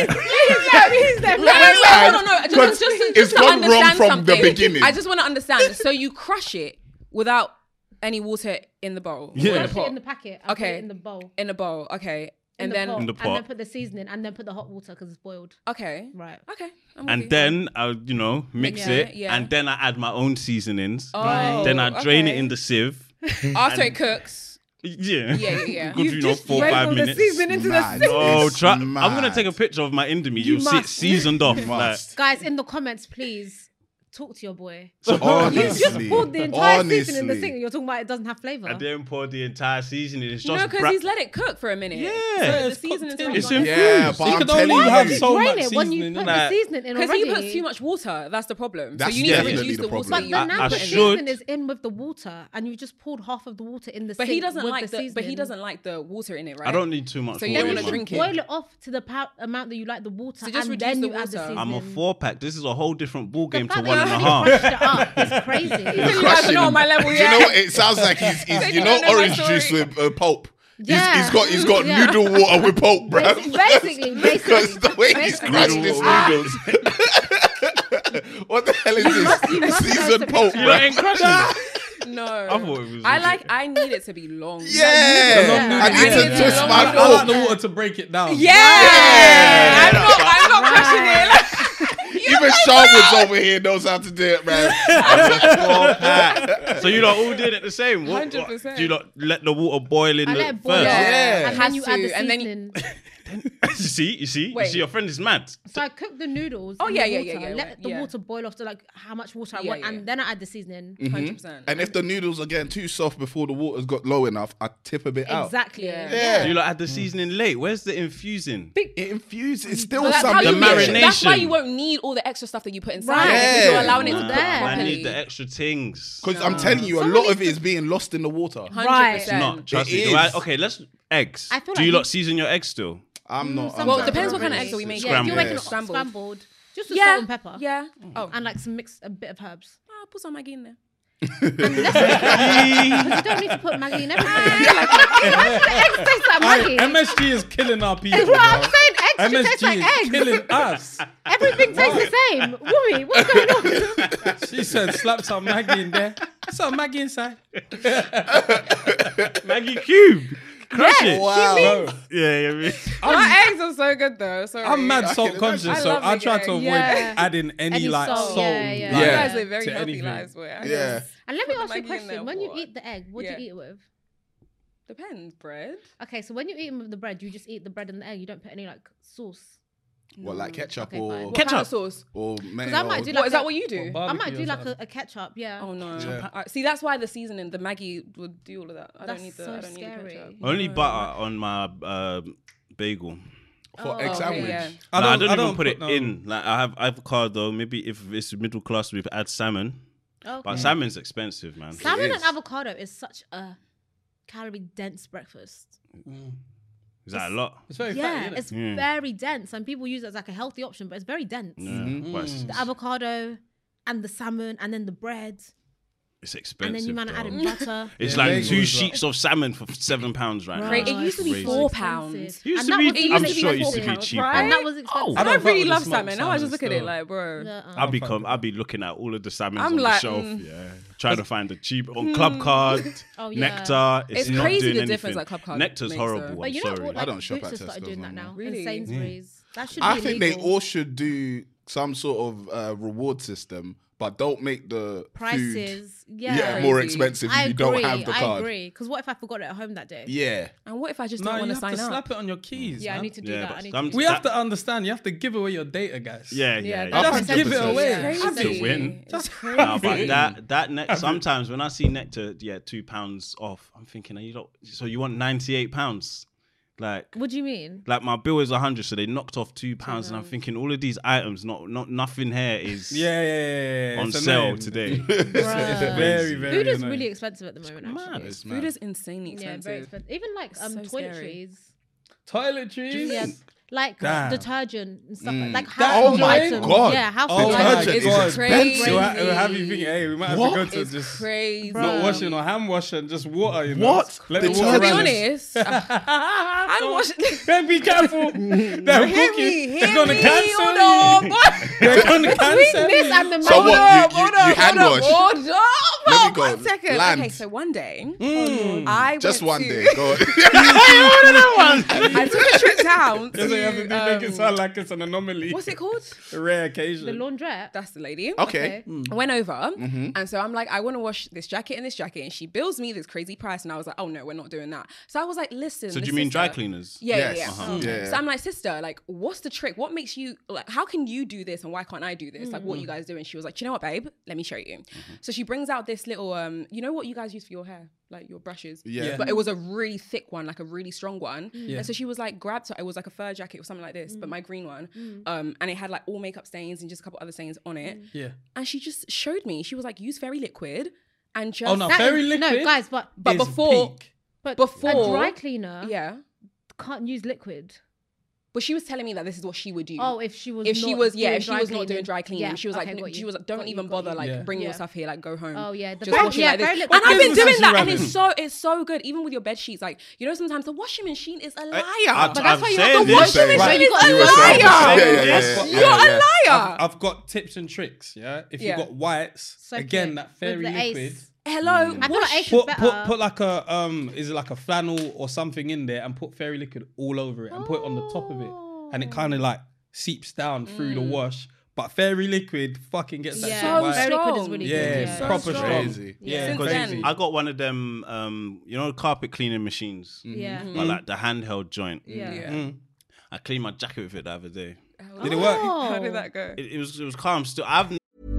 Yes. Wait, wait, wait, hold on, no. Just, Because just, just, it's just to gone wrong understand from the something. beginning. I just want to understand. So you crush it without any water in the bowl? Yeah. Or in I the put it pot? in the packet. I Okay. put it in the bowl. In a bowl, okay. In And the then, pot, In the and pot. then put the seasoning, and then put the hot water because it's boiled. okay. Right. Okay. I'm with And you. then I, you know, mix Yeah, it, yeah. and then I add my own seasonings. Oh, Then I drain okay. it in the sieve. After it cooks. Yeah. Yeah, yeah, yeah. Good, You've you know, just four, five sprinkled the minutes. season into the Mad. sink. Oh, It's try, I'm mad. gonna take a picture of my Indomie. You You'll see it must. seasoned off. You Like, must. Guys, in the comments, please talk to your boy. Honestly, You just poured the entire season in the honestly. sink. And you're talking about it doesn't have flavor. I didn't pour the entire season. It's just No, because bra- he's let it cook for a minute. Yeah. So the It's season is cooked already It's gone. infused. Yeah, but You I'm could only telling have you. so Drain much it when you seasoning put in Nah. the seasoning in Because already. he puts too much water. That's the problem. That's so you need to definitely reduce the the water. problem. But that the you I- I now put the in. should. season is in with the water, and you just poured half of the water in the But sink. he doesn't with like the, the. But he seasoning. doesn't like the water in it, right? I don't need too much. So you water, don't man. wanna drink it. Boil it off to the pow- amount that you like the water, So just and reduce then the you add the water. seasoning. I'm a four pack. This is a whole different ball The game to fact one that and a you half. crushed it up is crazy. You guys are Crushing. not on my level Do yet. you know what? It sounds like he's, he's Like you you know, don't know my orange juice story. with uh, pulp. He's, Yeah. he's got he's got Yeah. noodle water with pulp, bro. Basi- Basically, Because basically. the way he's basically. crushed his Ah. noodles. What the hell is this? you must Seasoned know pulp, the You bro. ain't crushing it. No. I thought it was I legit. like. I need it to be long. Yeah, Yeah. I need I to need twist to my know I like fork. the water to break it down. Yeah. Yeah. I'm not. I'm not crushing it. Like, Even Sharwood's over here knows how to do it, man. Four pack. So you lot all did it the same. What- one hundred what- percent. Do you not let the water boil in I the let it boil first? off, Yeah. and Has then you add to, the and then- seasoning. you see, you see, Wait. you see, your friend is mad. So I cook the noodles. Oh, in yeah, the yeah, water, yeah, yeah, Let the yeah. water boil off to like how much water I Yeah, want, yeah. and then I add the seasoning. Hundred percent. And if the noodles are getting too soft before the water's got low enough, I tip a bit out. Exactly. Yeah. Yeah. You lot add the seasoning late. Where's the infusing? It infuses. It's still But that's how something. you The make it. That's why marination. you won't need all the extra stuff that you put inside. Right. Because Yeah. you're allowing it to Nah. cook There. I properly. need the extra things. Because I'm telling you, a Somebody lot of it needs is being lost in the water. Hundred Right. It's percent. not. Trust It me. Do I- is. okay, let's eggs. I feel Do like you you- lot season your eggs still? I'm not. I'm Well, Well, not it depends what really. kind of eggs are we making. Yeah, if you're Scrambled. making it Scrambled. scrambled, just with Yeah. salt and pepper. Yeah. Oh, And like some mix, a bit of herbs. I'll put some Maggi in there. Because you don't need to put Maggi in everything. Why do the eggs taste like Aye, Maggi? M S G is killing our people. That's what I'm bro. saying. Eggs should M S taste G like is eggs. killing us. Everything tastes the same. Woomy, what's going on? She said, slap some Maggie in there. Some Maggie inside. Maggie cube. Crush it. Wow. Bro, Yeah, yeah. me. My eggs are so good though. Sorry. I'm mad I salt can conscious, imagine. so I love I the try egg. to avoid Yeah. adding any, Any like salt, salt. yeah, yeah. like, You Yeah. guys live very to healthy anything. lives. Where I Yeah. just And let me put ask the you a Maggi in question. there, When you what? eat the egg, what Yeah. do you eat it with? Depends, bread. Okay, so when you eat them with the bread, you just eat the bread and the egg. You don't put any like sauce. What, like ketchup Okay, or fine. What kind Ketchup. of sauce? or Because mayo? I might do What like is a- that? What you do? Or I barbecue might do or like a, something. a ketchup. Yeah. Oh no! Yeah. Uh, see, that's why the seasoning, the Maggi would do all of that. I That's don't need the. so I don't need the scary. ketchup. Only butter on my uh, bagel. for Oh, egg okay, sandwich. yeah. I don't, I don't, even don't put, it no- in. Like I have avocado. Maybe if it's middle class, we add salmon. Okay. But salmon's expensive, man. Salmon It and is. avocado is such a calorie dense breakfast. Is that a lot? It's very Yeah, fatty, innit? it's Yeah. very dense, and people use it as like a healthy option, but it's very dense. Yeah. Mm-hmm. But it's, The avocado and the salmon, and then the bread, it's expensive. and then you man though. add in butter. It's Yeah, like bagel two as well. sheets of salmon for seven pounds right now. Right. It used to be Crazy. four expensive. pounds. It used And to that be- was I'm even sure it used to expensive, be cheaper. right? And that was expensive. I I don't don't really fuck with love the salmon. smoked Now I just salmon look at it still. like, bro. Yeah, uh, I'll be com- I'll be looking at all of the salmons I'm on like, the shelf. mm. Yeah, trying to find the cheap on Club Card, Oh, yeah. Nectar. It's, It's not crazy doing the anything. difference that Club Card Nectar's makes, horrible. though. I'm But you know sorry. what? I Like, don't shop Boots at has started Tesco's doing no that more. now. Really? And Sainsbury's. That should be I think they illegal. all should do some sort of uh, reward system, but don't make the food prices. Yeah. yeah, more Crazy. expensive if I you agree. don't have the I card. agree. Because what if I forgot it at home that day? Yeah. And what if I just No, don't you want have to to sign slap up? it on your keys. Yeah, I man. need to do Yeah, that. but I need some- to do We that. have to understand. You have to give away your data, guys. Yeah, yeah. Yeah, yeah. Just one give it hundred percent. away. Crazy. That's a win. It's crazy. No, but that that next sometimes when I see Nectar, yeah, two pounds off, I'm thinking, are you not, so you want ninety eight pounds? Like, What do you mean? like my bill is a hundred, so they knocked off two pounds, and I'm thinking all of these items, not not nothing here is Yeah, yeah, yeah. yeah. on It's sale annoying. today. Bruh. Very, very Food is annoying. really expensive at the moment. Actually. It's Food mad. is insanely Yeah, very expensive. expensive. Even like um So scary. toiletries. Toiletries? Yeah, like Damn. detergent and stuff like like That- household Oh my items. God. Yeah, household Oh, items. Detergent It's is crazy. expensive. It will, it will have you thinking, hey, we might have What? to go to It's just crazy. not washing or hand washing, just water, you know? What? Let the Detergent? water To be run. honest, I'm washing. Then be careful. They'll Hear book you. me, They're hear gonna me, cancel hold you. on, boy. They're gonna cancel This you. and the So mango. what, Hold you- you- up, hold you up, hand hold wash? up, hold up. Let me go. One second. Land. Okay, so one day, Mm. I Just went one to- day. Go on. I took a trip down down Doesn't have to to be- make it um, sound like it's an anomaly. what's it called? A rare occasion. The laundrette. That's the lady. Okay. I went over and so I'm like, I want to wash this jacket and this jacket, and she bills me this crazy price, and I was like, oh no, we're not doing that. So I was like, listen. So do this you mean sister- dry cleaners? Yeah, Yes. yeah, yeah. Uh-huh. Yeah, yeah. So I'm like, sister, like, what's the trick? What makes you like? How can you do this and why can't I do this? Like, what you guys do? And she was like, do you know what, babe? Let me show you. So she brings out this little, um, you know what you guys use for your hair, like your brushes. Yeah. But it was a really thick one, like a really strong one. Yeah. And so she was like, grabbed it was like a fur jacket or something like this, but my green one. Um, and it had like all makeup stains and just a couple other stains on it. Yeah. And she just showed me. She was like, use fairy liquid and just Oh no, That fairy is- liquid. No, guys, but But is before- peak. but before- a dry cleaner yeah. can't use liquid. But she was telling me that this is what she would do. Oh, if she was if she not was yeah, doing if she dry was not doing cleaning. dry cleaning, Yeah, she was okay, like, got she you, was like, don't got you, even got bother you. like Yeah. bring your Yeah. stuff here, like go home. Oh, yeah, the just very- wash it yeah, like this. very And little- I've been What doing business that, is and she it's so it's so good. Even with your bed sheets, like you know, sometimes the washing machine is a liar. I- But that's I've why you said have to this. wash Right. it. Right. You got You a were saying this. liar. Yeah, yeah, Yes. yeah. You're Yeah, a yeah. liar. I've, I've got tips and tricks. Yeah. If Yeah. you've got whites, Soak again it that fairy with the Ace. liquid. Hello, I feel like wash- Ace is Put, better. put put like a um is it like a flannel or something in there and put fairy liquid all over it and put it on the top of it and it kind of like seeps down through the wash. But fairy liquid fucking gets that yeah, shit So right. very liquid is strong. really Yeah, good. it's Yeah, So proper strong. strong. Crazy. Yeah, Since crazy. then- I got one of them, um, you know, carpet cleaning machines, Yeah. but like the handheld joint. Yeah. Yeah. Mm. I cleaned my jacket with it the other day. Did it work? How did that go? It, it was it was calm. Still, I've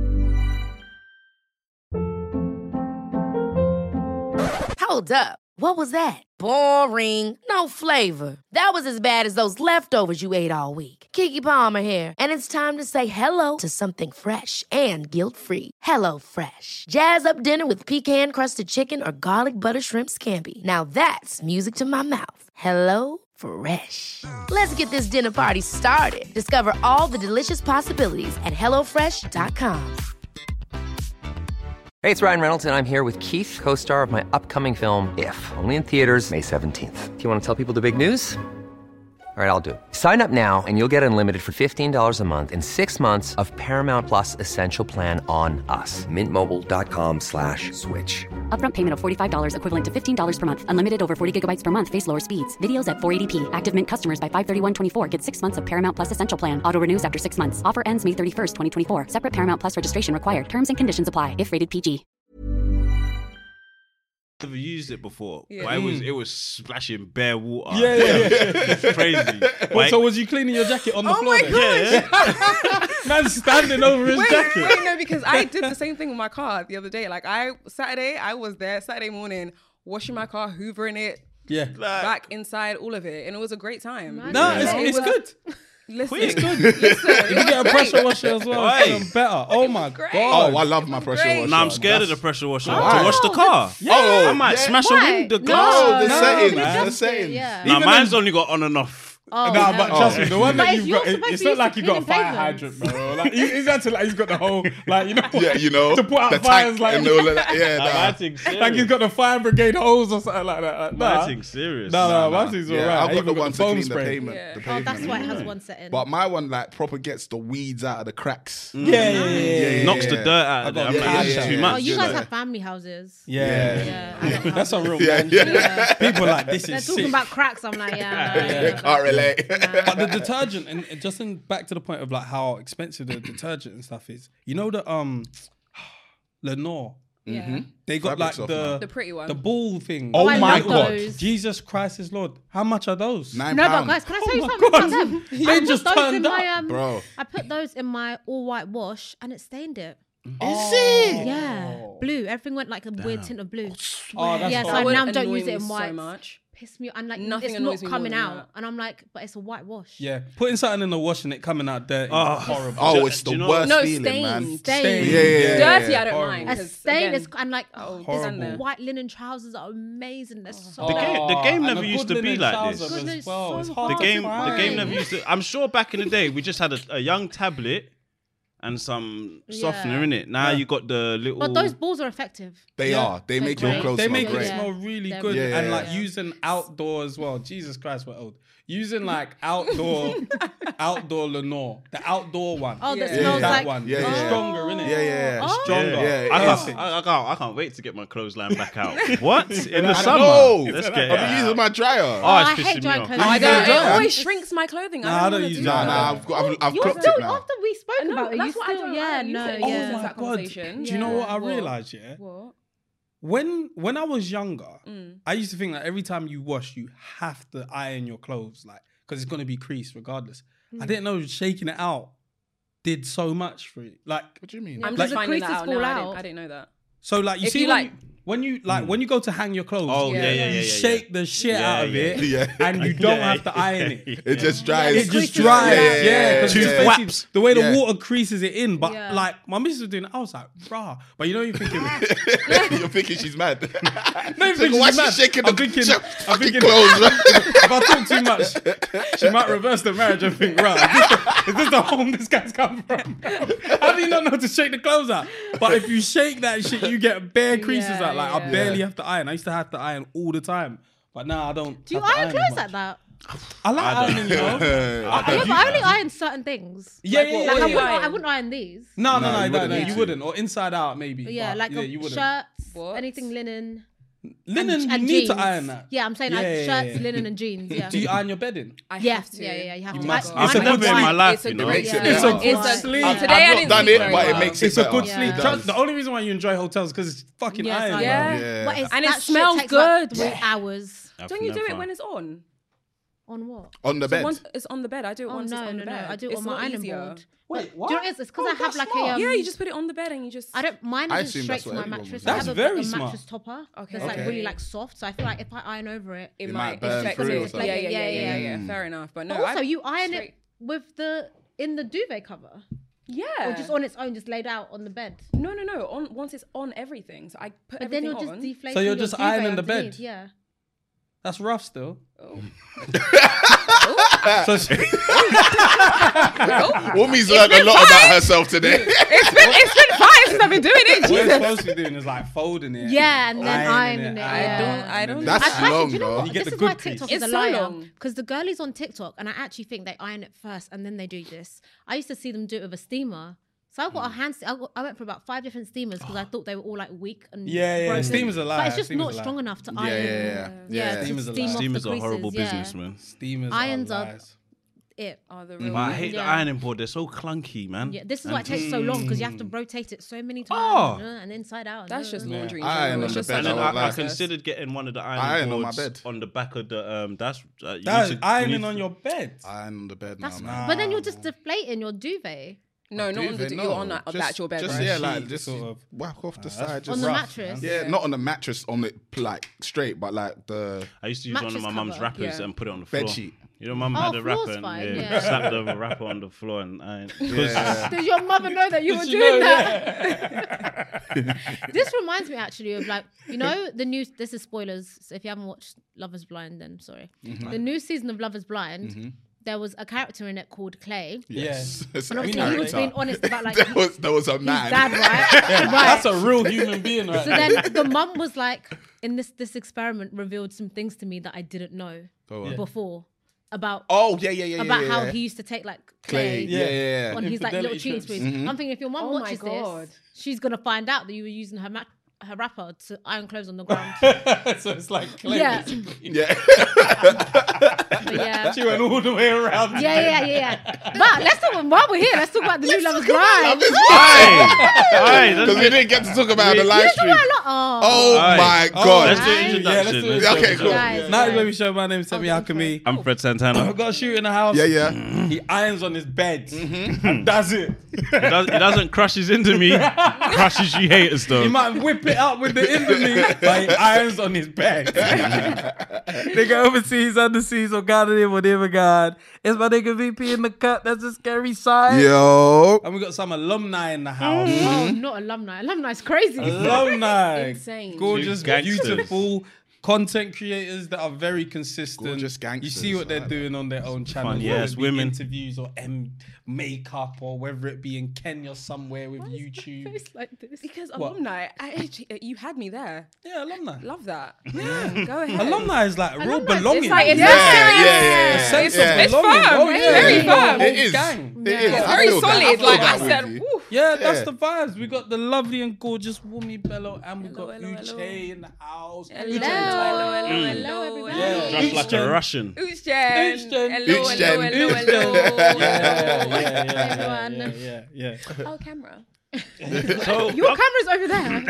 Hold up. What was that? Boring. No flavor. That was as bad as those leftovers you ate all week. Keke Palmer here, and it's time to say hello to something fresh and guilt-free. Hello Fresh. Jazz up dinner with pecan-crusted chicken or garlic butter shrimp scampi. Now that's music to my mouth. Hello Fresh. Let's get this dinner party started. Discover all the delicious possibilities at hello fresh dot com. Hey, it's Ryan Reynolds, and I'm here with Keith, co-star of my upcoming film, If, only in theaters May seventeenth. Do you want to tell people the big news? All right, I'll do it. Sign up now and you'll get unlimited for fifteen dollars a month and six months of Paramount Plus Essential Plan on us. Mint Mobile dot com slash switch. Upfront payment of forty-five dollars equivalent to fifteen dollars per month. Unlimited over forty gigabytes per month. Face lower speeds. Videos at four eighty p. Active Mint customers by five thirty-one twenty-four get six months of Paramount Plus Essential Plan. Auto renews after six months. Offer ends May thirty-first, twenty twenty-four. Separate Paramount Plus registration required. Terms and conditions apply if rated P G. never used it before. Yeah. But it was it was splashing bare water. Yeah, yeah, yeah. It's crazy. Well, Like, so was you cleaning your jacket on the Oh floor? my then? gosh. Man standing over his Wait, jacket. wait, no, because I did the same thing with my car the other day. Like I Saturday, I was there Saturday morning washing my car, hoovering it, Yeah. back inside, all of it, and it was a great time. Nice. No, Yeah. it's, It it's was- good. Listen, Quick. listen, If you get a pressure washer as well, it's Oi. even better. Oh my great. god. Oh, I love my pressure great. washer. no, I'm scared That's- of the pressure washer Why? to wash the car. Oh, I might yeah. smash Why? a window No, glass. Oh, the no, settings, you the adjust it, settings. yeah. Now Even mine's only got on and off. Oh, No, but no. trust me, the one But that if you've you're got, it- supposed it's to not use like to you got a clean fire pavements. hydrant, bro. Like he- he's actually like he's got the whole, like you know, Yeah, you know, to put out the fires tank like and all of that. Yeah, Nah, nah. my thing's serious. like he's got the fire brigade hose or something like that. Like, My nah. thing's serious. No, no, Nah, my thing's yeah, alright. I've I got even the one to foam clean the spray. pavement. Yeah. The Oh, pavement. that's why it has one setting. But my one like proper gets the weeds out of the cracks. Yeah, yeah, yeah, yeah, yeah. Knocks the dirt out of I there. got I'm like, cash this is out. too Oh, oh, much. you you guys know. have family houses. Yeah, Yeah, I don't that's a have- real Yeah, man. yeah. Yeah. People like this They're is talking sick. about cracks. I'm like, yeah, no, no, no, no. Can't relate. But the detergent, and and just in, back to the point of like how expensive the detergent and stuff is. You know the um, Lenore. yeah. They got Fabric like softener. the The pretty one. the ball thing. Oh I my love God. those. Jesus Christ is Lord. How much are those? Nine No, but pounds. guys, can I tell Oh you my something God. about them? They I put just those turned in my, up. um, Bro. I put those in my all white wash and it stained it. Is it? Yeah, blue. Everything went like a weird tint of blue. Oh, that's yeah, so horrible. I would now don't annoy use it me in so white. much. Piss me and like Nothing it's annoys not me more coming than out, that. and I'm like, but it's a white wash. Yeah, putting something in the wash and it coming out dirty. Oh. is horrible. Oh, Do- it's do the you know- worst No, feeling, man. stains. Stain. Yeah, yeah, yeah. Dirty, I don't Horrible. mind. A 'cause stain again, is and like oh, Horrible. in there. white linen trousers are amazing. They're so The game, the game and never a used good to be linen like trouser this. as Goodness, well. so It's hard hard The to game, the find. game never used to. I'm sure back in the day we just had a, a young tablet and some softener Yeah. in it. Now Yeah. you got the little. But those balls are effective. They Yeah. are. They They're make your great. clothes They smell make great. it Yeah. smell really They're good, really and good. like Yeah. using outdoor as well. Jesus Christ, we're old. using like outdoor, outdoor Lenore, the outdoor one. Oh, that Yeah. smells that like. one. Yeah, It's yeah. stronger, innit? Yeah, yeah, yeah. Oh. Stronger. Yeah, I yeah. can't, I, I can't. I can't wait to get my clothesline back out. What in the I summer? know. Let's I've get it been out. using my dryer. Oh, I it's hate pissing me dry off. clothes. I You don't. use It that? always shrinks my clothing. Nah, I I don't, don't wanna use do Nah, that. nah, I've got, I've, I've You're clocked still it now. after we spoke No, about it. You that's what I still, don't- I yeah, don't use no, it. yeah. Oh Oh my my that god! conversation. Do you know Yeah. what I What? realized? Yeah, What? when when I was younger, Mm. I used to think that every time you wash, you have to iron your clothes, like because it's gonna be creased regardless. Mm. I didn't know shaking it out did so much for it. Like, What do you mean? I'm Like- just The finding that creases out fall now. I out. didn't, I didn't know that. so like you If see you when, like- you, when you like when you go to hang your clothes, Oh yeah, yeah, yeah. you yeah, yeah. shake the shit Yeah, out of yeah, it, yeah. and you don't Yeah, have to iron it. It just dries. It just creases dries, it yeah. out. Yeah, Because yeah, it's yeah. basically Waps. the way the Yeah. water creases it in. But Yeah. like my missus was doing it, I was like, rah. But you know, you're thinking, You're thinking she's mad. no, So thinking why she's she mad. shaking I'm the thinking, sh- I'm fucking thinking, clothes? if I talk too much, she might reverse the marriage and think, right, is this, the, is this the home this guy's come from? How do you not know to shake the clothes out? But if you shake that shit, you get bare creases Yeah, out. Like I yeah. barely have to iron. I used to have to iron all the time, but now I don't. Do you have to iron as clothes much. like that? I like I don't. ironing, you know. I, yeah, but I only iron certain things. Yeah, Like, yeah, what- yeah, like, yeah. I, wouldn't, iron? I wouldn't iron these. No, no, No, no, you no, wouldn't no, need you to. wouldn't. Or inside out, maybe. Yeah, but like yeah, a you wouldn't. shirts, What? anything linen. Linen, and, you and need jeans. to iron that. Yeah, I'm saying like Yeah, yeah, shirts, yeah. linen, and jeans. Yeah. Do you iron your bedding? I yeah, have to. yeah, yeah, yeah. You have You to. must- I- it's I a know good thing in why. my life, It's a you good- know? Makes it yeah. better. It's a It's good a- sleep. I've, Today I've I not didn't done sleep it, very but it well. makes it It's a better. good Yeah. sleep. It Trust, does. the only reason why you enjoy hotels is because it's fucking Yes, iron. I Yeah. know. Yeah. But it's, And it that shit smells takes like good. three hours. Don't you do it when it's on? On what? On the So bed. once it's on the bed, I do it Oh once no, it's on no, the no! bed. I do it It's on a my lot ironing easier. board. Wait, Do you know what it is? It's because I have like a um, Yeah, you just put it on the bed and you just. I don't. Mine I isn't assume straight that's to what my everyone mattress. was I That's have a, very like, a smart. mattress topper. Okay. That's like Okay. really like soft. So I feel like if I iron over it, It, It might might burn affect through it. or something. Yeah, yeah, yeah, yeah, yeah, yeah. Mm. Fair enough. But no. but also I- you iron straight- it with the in the duvet cover, Yeah. or just on its own, just laid out on the bed. No, no, no. On once it's on everything, so I put But then everything you're just on. deflating. So you're your just duvet ironing the bed? underneath, Yeah. That's rough still. Oh. So she, Wummy's learned a lot about herself today. It's been it's been five since I've been doing it. what you're Jesus. supposed to be doing is like folding it. Yeah, and then ironing ironing it. I yeah. don't. I don't. That's I actually, long, do you know though. what? You get This the is why good TikTok crease. is a It's so liar. long. Because the girlies on TikTok, and I actually think they iron it first and then they do this. I used to see them do it with a steamer. So I got a hand. I, got, I went for about five different steamers because I thought they were all like weak and Yeah, yeah. broken. Steamers are But liar. it's just Steamers not are strong liar. enough to Yeah, iron. yeah, yeah. Yeah. to Steamers are steam liar. off the Steamers are horrible creases, yeah. business, man. Steamers Irons are are- lies. It. Are the Mm-hmm. real But I hate the Yeah. ironing board. They're so clunky, man. Yeah, this is why it takes so long because you have to rotate it so many Oh. times uh, and inside out. That's just uh, laundry. in I general. iron It's on the just bed, And such then a I I, won't I lie. process. considered getting one of the I ironing iron on my boards bed. on the back of the um. That's uh, you That's need to- ironing you need on to- your bed. I'm on the bed now, That's, man. but then you're just deflating your duvet No, not on the. Duvet, You're no. on that, on the Just- actual bed, just, right? Yeah, like Sheet, just sort of. whack off the that's side. on Just the rough, mattress. man. yeah, not on the mattress on it like straight, but like the I used to use one of Mattress my mum's cover. wrappers Yeah. and put it on the floor. bed sheet. You know, mum Oh, had a floor's wrapper and fine, yeah, yeah. slapped the wrapper on the floor and I. Yeah. Does your mother know that you were She doing know, that? yeah. This reminds me actually of like, you know, the new, this is spoilers. So if you haven't watched Love is Blind, then sorry. The new season of Love is Blind, there was a character in it called Clay. Yes. It's And a obviously he was character. being honest about like, there was there was a his man. dad, right? Yeah, right. That's a real human being, right? So then the mum was like, in this this experiment revealed some things to me that I didn't know Go on. before about Oh yeah, yeah, yeah, about yeah, how yeah. he used to take like Clay. clay, Yeah, yeah, yeah. on his like little Infidelity cheating trips. sprees. I'm thinking if your mum Oh my watches God. this, she's gonna find out that you were using her mat her wrapper to iron clothes on the ground. So it's like clay. Yeah. Yeah. But yeah. She went all the way around. Yeah, yeah, yeah, yeah. But let's talk while we're here, let's talk about the new Love is Love Blind. is Aye, Because we didn't get to talk about it on the live Let's talk stream. about a lot. Oh, Oh Aye. my Oh, god. Let's do Aye. introduction. Yeah, let's do it. Let's Okay, do cool. it. Guys, Night guys. baby show. My name's Semi Oh, Hakami. I'm Fred Santana. I've got a shoot in the house. Yeah, yeah. He irons on his bed, Mm-hmm. and that's it. He, does, he doesn't crush his into me. Crushes you haters though. He might whip it up with the Indomie, but he irons on his bed. Nigga overseas, underseas, or God in whatever God. It's my nigga V P in the cut. That's a scary side. Yo. And we got some alumni in the house. Oh, not alumni. Alumni's crazy. Alumni. Insane. Gorgeous, Gangsters. beautiful, content creators that are very consistent. Gorgeous You gangsters, see what they're like doing on their own channel. Funny whether ass it be women. interviews or M makeup or whether it be in Kenya somewhere with YouTube. Face like this. Because What? alumni, I actually, you had me there. Yeah, alumni. Love that. Yeah, go ahead. Alumni is like real Alumni, belonging. It's like it's Yeah, yeah, yeah, a yeah. sense yeah. of It's belonging. firm. Oh, It's yeah. very Yeah. firm. It is. Gang. It is. It's I very feel that. I solid. feel Like that I with said, you. woo. Yeah, that's Yeah. the vibes. We got the lovely and gorgeous Wumi Bello, and we Hello, got hello, Uche hello. in the house. Hello, Uche hello, Tara. hello, Hello, hello, everybody. Yeah. Dressed like a Uchen. Russian. Uchen. Uchen. Hello, Uchen. hello, hello, Uchen. hello. Yeah, yeah, yeah, yeah, Everyone. yeah, yeah, yeah. Oh, camera. So, Your camera's over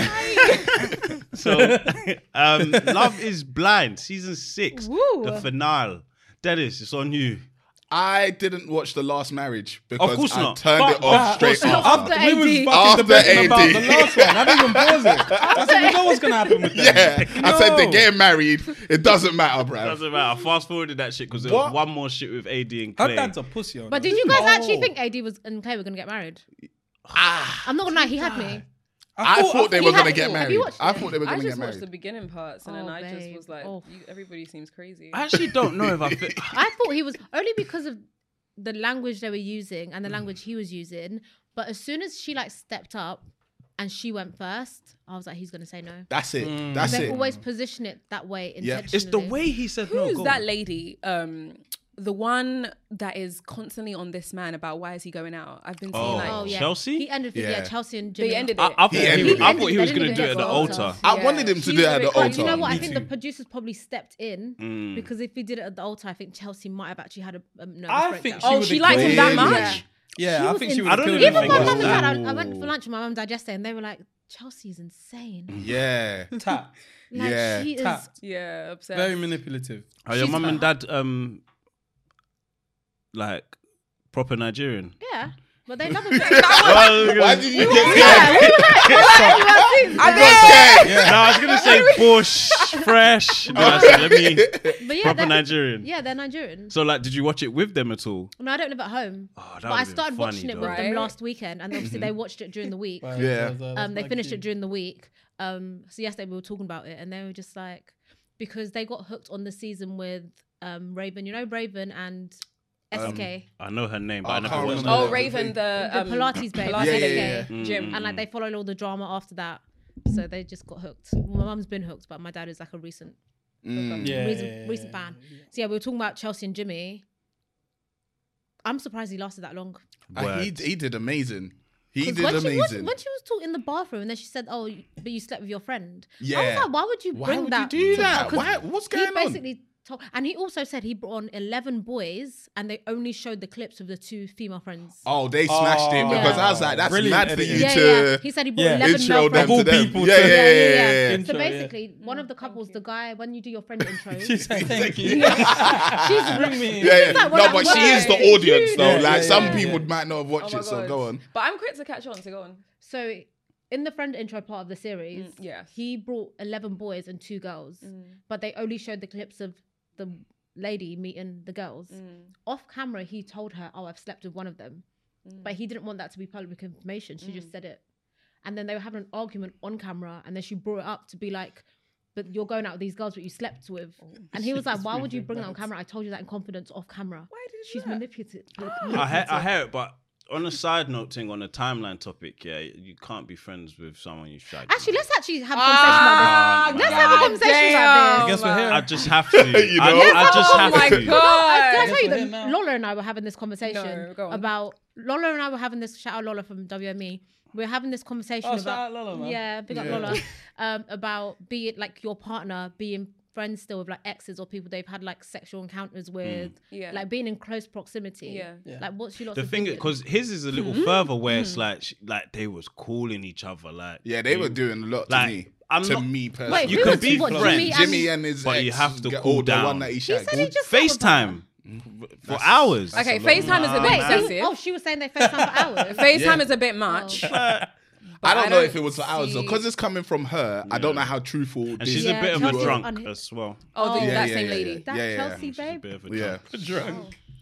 there. so um, Love is Blind, season six, Woo. the finale. Dennis, it's on you. I didn't watch The Last Marriage because Of course I not. turned Fuck it off that. straight Of course after. After We was A D. fucking After debating about A D. the last one. I didn't even pause it. I said, you know what's gonna happen with them. Yeah, I said they're No. getting married. It doesn't matter, bruv. Doesn't matter. Fast forwarded that shit because there What? was one more shit with A D and Her Clay. dad's a pussy. On But her. did you guys Oh. actually think A D was and Clay were gonna get married? Ah, I'm not gonna lie, he had me. I thought they he were had gonna it get all. Have married. you watched I it? thought they were I gonna just get watched the married. beginning parts and Oh, then I just babe. was like, Oh. you, everybody seems crazy. I actually don't know if I fit. I thought he was only because of the language they were using and the language he was using. But as soon as she like stepped up and she went first, I was like, he's gonna say no. That's it. That's They it. always position it that way Yeah. intentionally. It's the way he said no. Who's go that on. lady? Um, the one that is constantly on this man about why is he going out? I've been seeing Oh, like Oh yeah, Chelsea? He ended with yeah, Yeah. Chelsea and Jimmy. they ended it. I, I thought He he, ended was, it. I thought he was They going to didn't do it even at the get altar. the I Yeah. wanted him to She's do it a at bit the crazy. altar. You know what? I Me think too. the producers probably stepped in Mm. because if he did it at the altar, I think Chelsea might have actually had a, a nervous I breakdown. think she oh, would've she liked him killed that him. much. Yeah, She I was think she in- would I don't have killed even him. think Even my it mum was and dad, that. I, I went for lunch with my mum and dad yesterday, and they were like, "Chelsea's insane. Yeah. Tap. Like Yeah. she is." Tap. Yeah, obsessed. Very manipulative. Are your She's mum got- and dad um like proper Nigerian? Yeah, but they love him. Why did you get Yeah, scared? I Scared. No, I was gonna say bush, fresh. Then I said, let me But yeah, proper they're, Nigerian. yeah, they're Nigerian. So like, did you watch it with them at all? No, I don't live at home. Oh, that But I would've been started funny, watching it though. with them Right. last weekend, and obviously they watched it during the week. Yeah. Um, they finished it during the week. Um, so yesterday we were talking about it, and they were just like, because they got hooked on the season with um Raven. You know Raven and S K, I know her name, but Oh, I I never can't watched remember. it. Oh, Raven, the, the um, Pilates babe, Pilates Yeah, S K, yeah, yeah. Gym. and like they followed all the drama after that. So they just got hooked. Well, my mum's been hooked, but my dad is like a recent, Mm. Yeah, recent, yeah, yeah, recent yeah, fan. So yeah, we were talking about Chelsea and Jimmy. I'm surprised he lasted that long. Uh, he, Word. he did amazing. He 'Cause did when amazing. She was, when she was talking in the bathroom, and then she said, "Oh, you- but you slept with your friend." I Yeah. was like, "Why would you Why bring would you that?" do to- that? 'cause Why- what's he going on? basically told, and he also said he brought on eleven boys, and they only showed the clips of the two female friends. Oh, they smashed it Oh, because yeah. I was like, that's Brilliant mad for editing. you yeah, to yeah. He said he brought yeah, eleven intro male them friends. to All them. people Yeah, to- yeah, Yeah, yeah, yeah, yeah, yeah. yeah. So Intro, yeah. basically, one of the couples, the guy, when you do your friend intro, She said, "Thank you." she's Bring me. Yeah, yeah. like, No, well, but like, she is the why? audience though. Yeah, like yeah, some yeah, people yeah. might not have watched Oh my it, so God. go on. But I'm quick to catch on, so go on. So in the friend intro part of the series, Mm, yes. he brought eleven boys and two girls, but they only showed the clips of the lady meeting the girls. Off camera, he told her, "Oh, I've slept with one of them," but he didn't want that to be public information. She just said it, and then they were having an argument on camera, and then she brought it up to be like, "But you're going out with these girls that you slept with," and he was like, "Why would you bring that on camera? I told you that in confidence off camera." Why did you She's do that? manipulative. I hear, I hear it, but on a side note thing, on a timeline topic, yeah, you can't be friends with someone you shagged. Actually, let's actually have a Ah, conversation about this. Let's have a God conversation about damn. this. Guess we're here. I just have to. You I, know? I just Oh have my to. I, did I God. tell you Guess we're here that now. Lola and I were having this conversation No, go on. about Lola and I were having this shout out Lola from W M E. We are having this conversation Oh, about shout out Lola, man. yeah, big up Yeah. Lola, um, about being like your partner being friends still with like exes or people they've had like sexual encounters with, Yeah. like being in close proximity. Yeah. Yeah. Like what's your lots The of thing, doing? because his is a little further, where it's like, sh- like they was calling each other, like Yeah, they were doing a lot to Like, me. I'm to not- me personally. Wait, you who can was- be what, friends. Jimmy and- Jimmy and his But ex, you have to get cool older, down. one that he he shagged. said he just slept with her. FaceTime for hours. Okay, That's a lot. FaceTime is a bit Wait, so, excessive. oh, she was saying they FaceTime for hours. FaceTime Yeah. is a bit much. I don't I know don't if it was for hours though, see- because it's coming from her. I don't know how truthful. And this she's Yeah, a bit of Chelsea a drunk un- as well. Oh, the, Yeah, that yeah, same yeah, lady. yeah. That yeah, Chelsea She's a babe. bit of a Yeah. drunk. Drunk.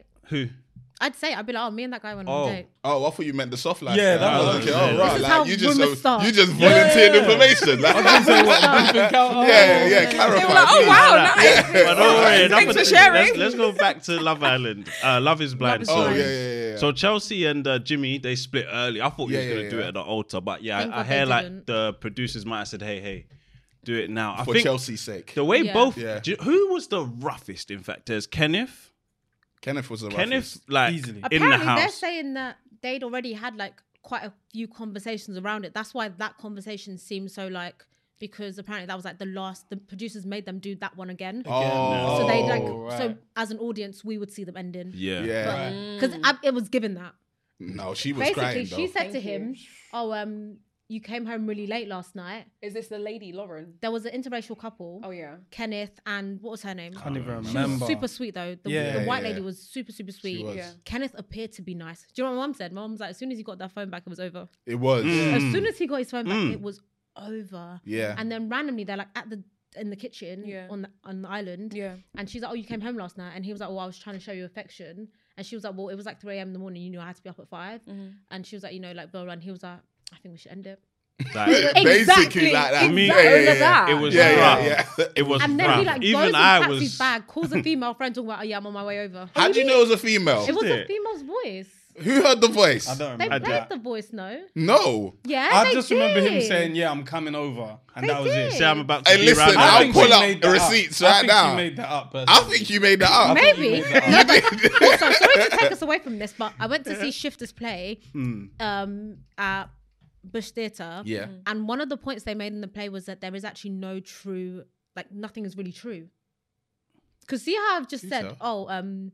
right? Who? I'd say I'd be like, oh, me and that guy went on Oh. a date. Oh, I thought you meant the soft life. Yeah, thing. that I was- okay. yeah. Oh, This right. is Like, how you just rumours so, start. you just volunteered information. Like, Say what the beef and cow- oh. yeah, yeah, yeah. Clarify. They were like, oh please. wow, Nah, nice. But don't worry, enough Thanks of for this. sharing. Let's, let's go back to Love Island. Uh, Love is Blind. is Oh, sorry. yeah, yeah, yeah. yeah. So Chelsea and uh, Jimmy, they split early. I thought he Yeah, was yeah, gonna do yeah. it at the altar, but yeah, Thank I, I God they hear like didn't. the producers might have said, "Hey, hey, do it now." I For think Chelsea's sake. the way Yeah. both. Yeah. do you- who was the roughest? In fact, there's Kenneth. Kenneth was the Kenneth, roughest. like Easily. in Apparently, the they're house. saying that they'd already had like quite a few conversations around it. That's why that conversation seemed so like because apparently that was like the last. The producers made them do that one again. Oh, So they like right. so as an audience we would see them ending. yeah. yeah. Because it was given that. No, she was Basically, crying, she though. said to Thank him, "Oh, um, you came home really late last night. Is this the lady Lauren? There was an interracial couple, Oh yeah. Kenneth and what was her name? Can't even She was remember. super sweet though. The, Yeah, the white yeah. lady was super super sweet. was. Yeah. Kenneth appeared to be nice. Do you know what my mum said? My mum was like, as soon as he got that phone back, it was over. It was. As soon as he got his phone back, Mm. it was over. Yeah. And then randomly, they're like at the in the kitchen Yeah. on the on the island. Yeah. And she's like, "Oh, you came home last night?" And he was like, "Oh, I was trying to show you affection." And she was like, "Well, it was like three a.m. in the morning. You knew I had to be up at five." And she was like, "You know, like blah blah." And he was like, "I think we should end it." Like, Basically Exactly, like that. me, exactly yeah, yeah, yeah. that. it was Yeah, rough. yeah, yeah. It was And then rough. he like Even goes and I packs was. his bag, calls a female friend, talking about, "Oh yeah, I'm on my way over." How'd you know it was a female? It was Yeah. a female's voice. Who heard the voice? I don't They remember played that. the voice, no? No. Yeah, I they just remember him did. saying, "Yeah, I'm coming over," and They that was did. it. Say I'm about to Hey, be listen, around I'll that. think pull she up made the that receipts up. I right think now. She made that up. I personally. think you made that up. Maybe. made that up. You did. Also, sorry to take us away from this, but I went to see Shifters play um, at Bush Theatre. Yeah. And one of the points they made in the play was that there is actually no true, like nothing is really true. Because see how I've just Think said, so? oh, um,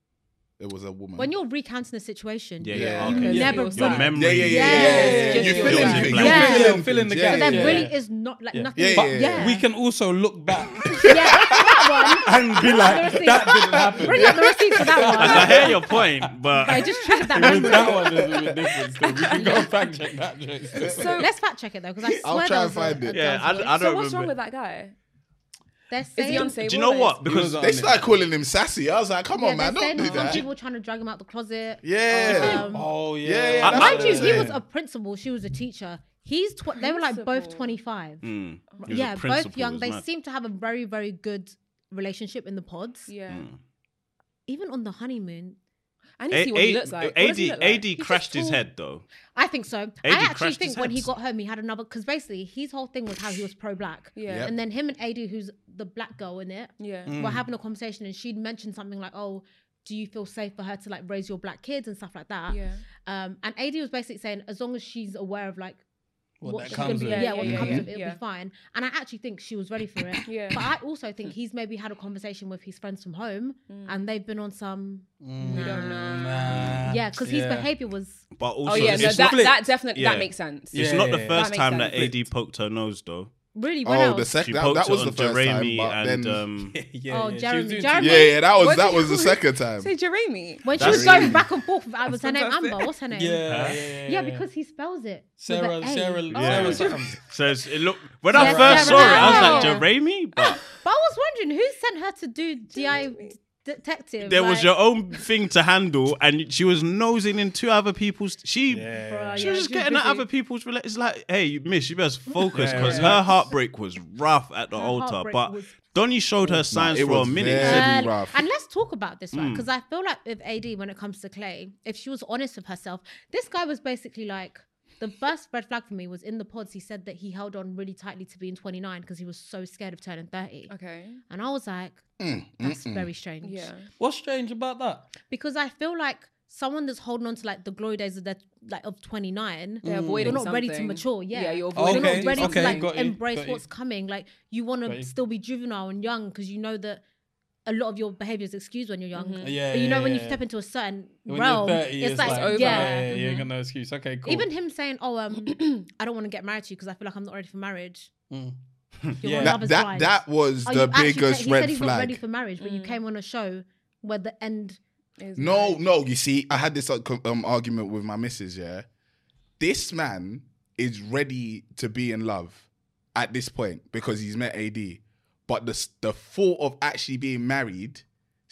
It was a woman. when you're recounting a situation, Yeah, Yeah. yeah. You okay. never Your really- memory. Yeah, yeah, yeah, Yeah. yeah, yeah, yeah. Yeah. You Yeah. fill in Yeah. things. Yeah. You Yeah. fill in Fill in things. the Yeah, so there Yeah, yeah, really yeah. is not like Yeah. nothing. Yeah, but, yeah, yeah, yeah. We can also look back yeah, that one. and be like, receipt. "That didn't happen." Bring up the receipts for that Like, I one. hear your point, but I just triggered that With memory. that one is a bit different. Still. We can go fact check that. Jake. So Let's fact check it though, because I I'll swear try there and was a- find a it. yeah, girl's I, voice. I don't so what's wrong remember. with that guy? They're Is he saying, unstable? Do you know what? He Because was on They it. started calling him sassy. I was like, come yeah, on, man, they're don't saying do some that. people trying to drag him out the closet. Yeah. Um, Oh yeah, Yeah, yeah, I- that's Mind what you, they're he was saying. a principal. She was a teacher. He's tw- they were like both Principal. twenty-five. Mm, he was a Yeah, both principal, young. it was They mad. seem to have a very, very good relationship in the pods. Yeah. Even on the honeymoon, I need to see what he looks like. What does he A D look like? A D He's just crashed his tall. head though. I think so. I A D actually crashed think his when he head. got home, he had another because basically his whole thing was how he was pro-black. Yeah. Yep. And then him and A D, who's the black girl in it, Yeah. were having a conversation, and she'd mentioned something like, "Oh, do you feel safe for her to like raise your black kids and stuff like that?" Yeah. Um, and A D was basically saying, as long as she's aware of like What that she's comes gonna be, with. yeah, Yeah, what yeah, comes yeah, with it, it'll yeah. be fine. And I actually think she was ready for it. Yeah. But I also think he's maybe had a conversation with his friends from home, and they've been on some. Mm, We don't know. Nah. Yeah, because his Yeah. behavior was. But also, Oh yeah, no, it's, that, not, that definitely Yeah. that makes sense. it's Yeah, not yeah, the yeah. first That time makes that sense. A D poked her nose though. Really, when Oh, else? the She second. That, poked that it was on the first Jeremy time. But and then, um, Yeah, Oh, yeah, she was Jeremy. doing Jeremy. yeah, yeah, that was What that did was you the call second time. Say Jeremy. When she That's was going really- back and forth with was her name fantastic. Amber. What's her name? Yeah, yeah, yeah, Yeah, because he spells it. with Sarah, an A. Sarah, Oh. Sarah, something. so it's, it looked when Yeah, I first saw Sarah. it, I was like Oh. Jeremy, but But I was wondering who sent her to do D I detective. there was like- your own thing to handle, and she was nosing into other people's. She Yeah. Bruh, she yeah, was just she's getting at busy. other people's. rela- It's like, hey, miss, you best focus Yeah, because yeah. her heartbreak was rough at the Her altar. heartbreak But was- Donny showed her signs it for a was minute. very- Said, And, rough. and let's talk about this, Hmm. right? Because I feel like with A D, when it comes to Clay, if she was honest with herself, this guy was basically like, the first red flag for me was in the pods. He said that he held on really tightly to being twenty-nine because he was so scared of turning thirty. Okay. And I was like, Mm, that's very strange. Yeah. What's strange about that? Because I feel like someone that's holding on to like the glory days of their like of twenty-nine, They're avoiding you're not ready to something. mature. Yeah, Yeah, you're Oh, avoiding You're okay, not ready okay, to like got you, embrace got you. what's coming. Like you want Got to you. still be juvenile and young because you know that a lot of your behavior is excused when you're young. Mm-hmm. Yeah, But you know yeah, when you yeah. step into a certain When realm, you're thirty, it's, like, over. yeah. yeah, yeah, you Mhm. ain't got no excuse. Okay, cool. Even him saying, "Oh, um, I don't want to get married to you because I feel like I'm not ready for marriage." Mm. You're Yeah. on that Love is that Blind. that was Oh, the you actually biggest said- he said red he's not ready flag. for marriage, but you Mm. came on a show where the end. Is No, marriage. no. You see, I had this uh, co- um, argument with my missus. Yeah, this man is ready to be in love at this point because he's met A D, but the s- the thought of actually being married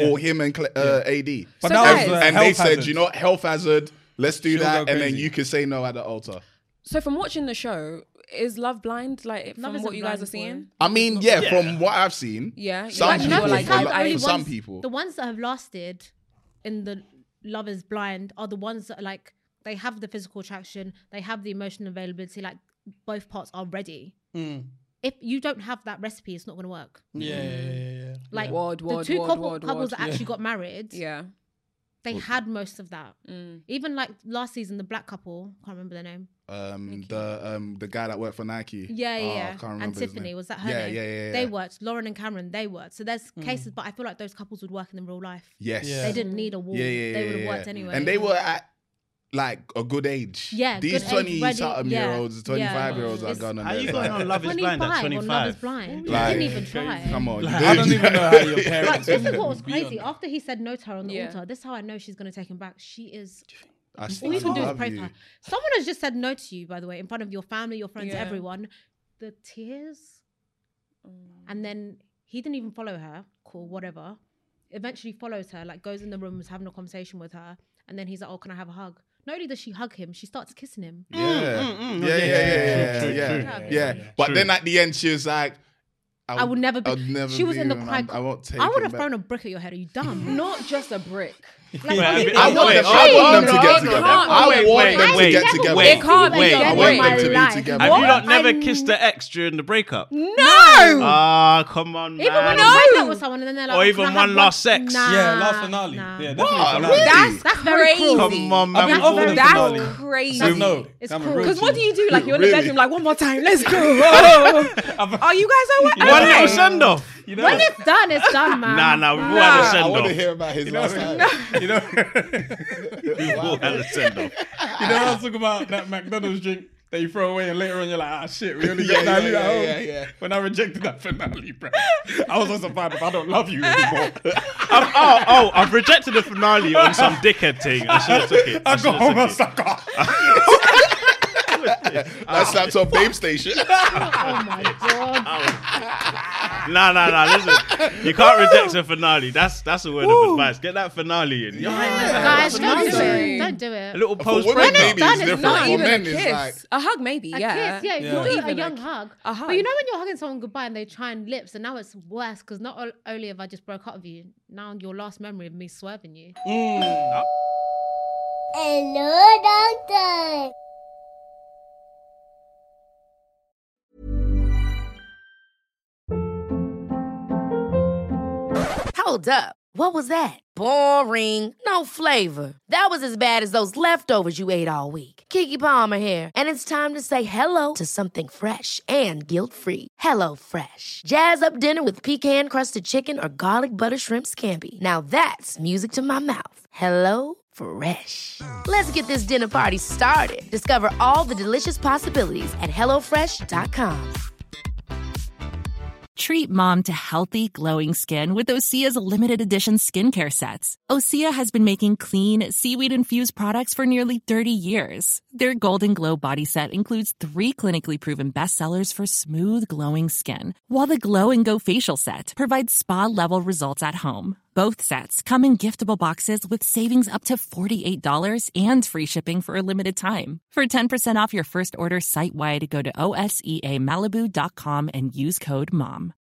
or him and Cle- uh, A D. But So that guys- was uh, And they health said, hazard. you know what, health hazard. Let's do She'll that, go and then crazy. you can say no at the altar. So from watching the show, is Love blind? Like Love from isn't what you guys blind, are seeing? boy. I mean, yeah, from what I've seen, Yeah, you some like- people, you like for, how like, only for some ones- people, The ones that have lasted in the Love is Blind are the ones that are like they have the physical attraction, they have the emotional availability, like both parts are ready. Mm. If you don't have that recipe, it's not going to work. Yeah, yeah, yeah, yeah. Like Word, the word, two word, couple, word, couples word. that actually got married, Yeah. they had most of that. Mm. Even like last season, the black couple, can't remember their name. um, the um, the guy that worked for Nike. Yeah, yeah, Oh, I yeah. can't remember And his Tiffany, name. was that her Yeah, name? yeah, yeah, yeah. They worked. Lauren and Cameron, they worked. So there's cases, but I feel like those couples would work in the real life. Yes. Yeah. They didn't need a wall. Yeah, yeah, they yeah, would have yeah, worked yeah. anyway. And they were at like a good age. Yeah, These good age, twenty ready- something yeah, year olds, twenty-five year olds are It's- gone on How you there. going on Love is Blind at twenty-five on Love is twenty-five? Blind. He Like, didn't even try. Come on. Like, I don't even know how your parents. But this is what was Beyond. crazy. After he said no to her on the Yeah. altar, this is how I know she's going to take him back. She is. I All still you can do is love pray you. for her. Someone has just said no to you, by the way, in front of your family, your friends, Yeah. everyone. The tears. And then he didn't even follow her. Cool, whatever. Eventually follows her, like goes in the room, is having a conversation with her. And then he's like, oh, can I have a hug? Not only does she hug him, she starts kissing him. Yeah. yeah, yeah, yeah, yeah, yeah, True, yeah, true, yeah, true. yeah. But True. then at the end, she was like, I would never be. I'll never she was be in the with him. cry. I'm- I won't take I would him have back. thrown a brick at your head. Are you dumb? Not just a brick. Like, Wait, what I do you mean- mean? I Wait, want them, wait, I want them to wait, get wait, together. can't- I wait, want wait, them to wait, get wait, together. wait, It can't be wait, a I brick. want them my to life. be together. Have you not What? never I'm- kissed the ex during the breakup? No. Ah, come on, man. Even when you break up with someone and then they're like, Or "Oh, even can I one have last sex. Nah, Yeah, last finale. nah. Yeah, definitely What? finale. Really? That's That's very crazy. cruel. Come on, man. I've been We've all over the been That's finale. finale. crazy. So no, It's I'm a cool. real Because what do G. you do? Like you're in Really? the bedroom, like one more time, let's go. Are you guys okay? One little send off. You know, When it's done, it's done, man. Nah, nah, we've all had a Nah. send I want to off. hear about his you know, last time. you know, We've all had a send off. you know, I was talking about that McDonald's drink that you throw away, and later on you're like, ah, shit, we only Yeah, get yeah, that yeah, at home. yeah, yeah. When I rejected that finale, bro, I was also fine if I don't love you anymore. I've, oh, oh, I've rejected the finale on some dickhead thing. I should have took it. I I should go home a have took it. sucker. That slaps on Babe Station. Oh my god. Nah, nah, nah. Listen, you can't reject a finale. That's that's a word of advice. Get that finale in. Guys, don't do Necessary. it. Don't do it. A little For post women, breakup. maybe done, it's it's different. not Not For even a men, it's kiss. like, A hug, maybe. A yeah. kiss, yeah, Yeah. not Not even a even young like hug. a hug. But you know when you're hugging someone goodbye and they're trying lips, and now it's worse because not o- only have I just broke up with you, now your last memory of me swerving you. Hello, doctor. Hold up. What was that? Boring. No flavor. That was as bad as those leftovers you ate all week. Keke Palmer here, and it's time to say hello to something fresh and guilt-free. Hello Fresh. Jazz up dinner with pecan-crusted chicken or garlic butter shrimp scampi. Now that's music to my mouth. Hello Fresh. Let's get this dinner party started. Discover all the delicious possibilities at hello fresh dot com. Treat mom to healthy, glowing skin with Osea's limited edition skincare sets. Osea has been making clean, seaweed-infused products for nearly thirty years. Their Golden Glow body set includes three clinically proven bestsellers for smooth, glowing skin, while the Glow and Go facial set provides spa-level results at home. Both sets come in giftable boxes with savings up to forty-eight dollars and free shipping for a limited time. For ten percent off your first order site-wide, go to O S E A Malibu dot com and use code MOM.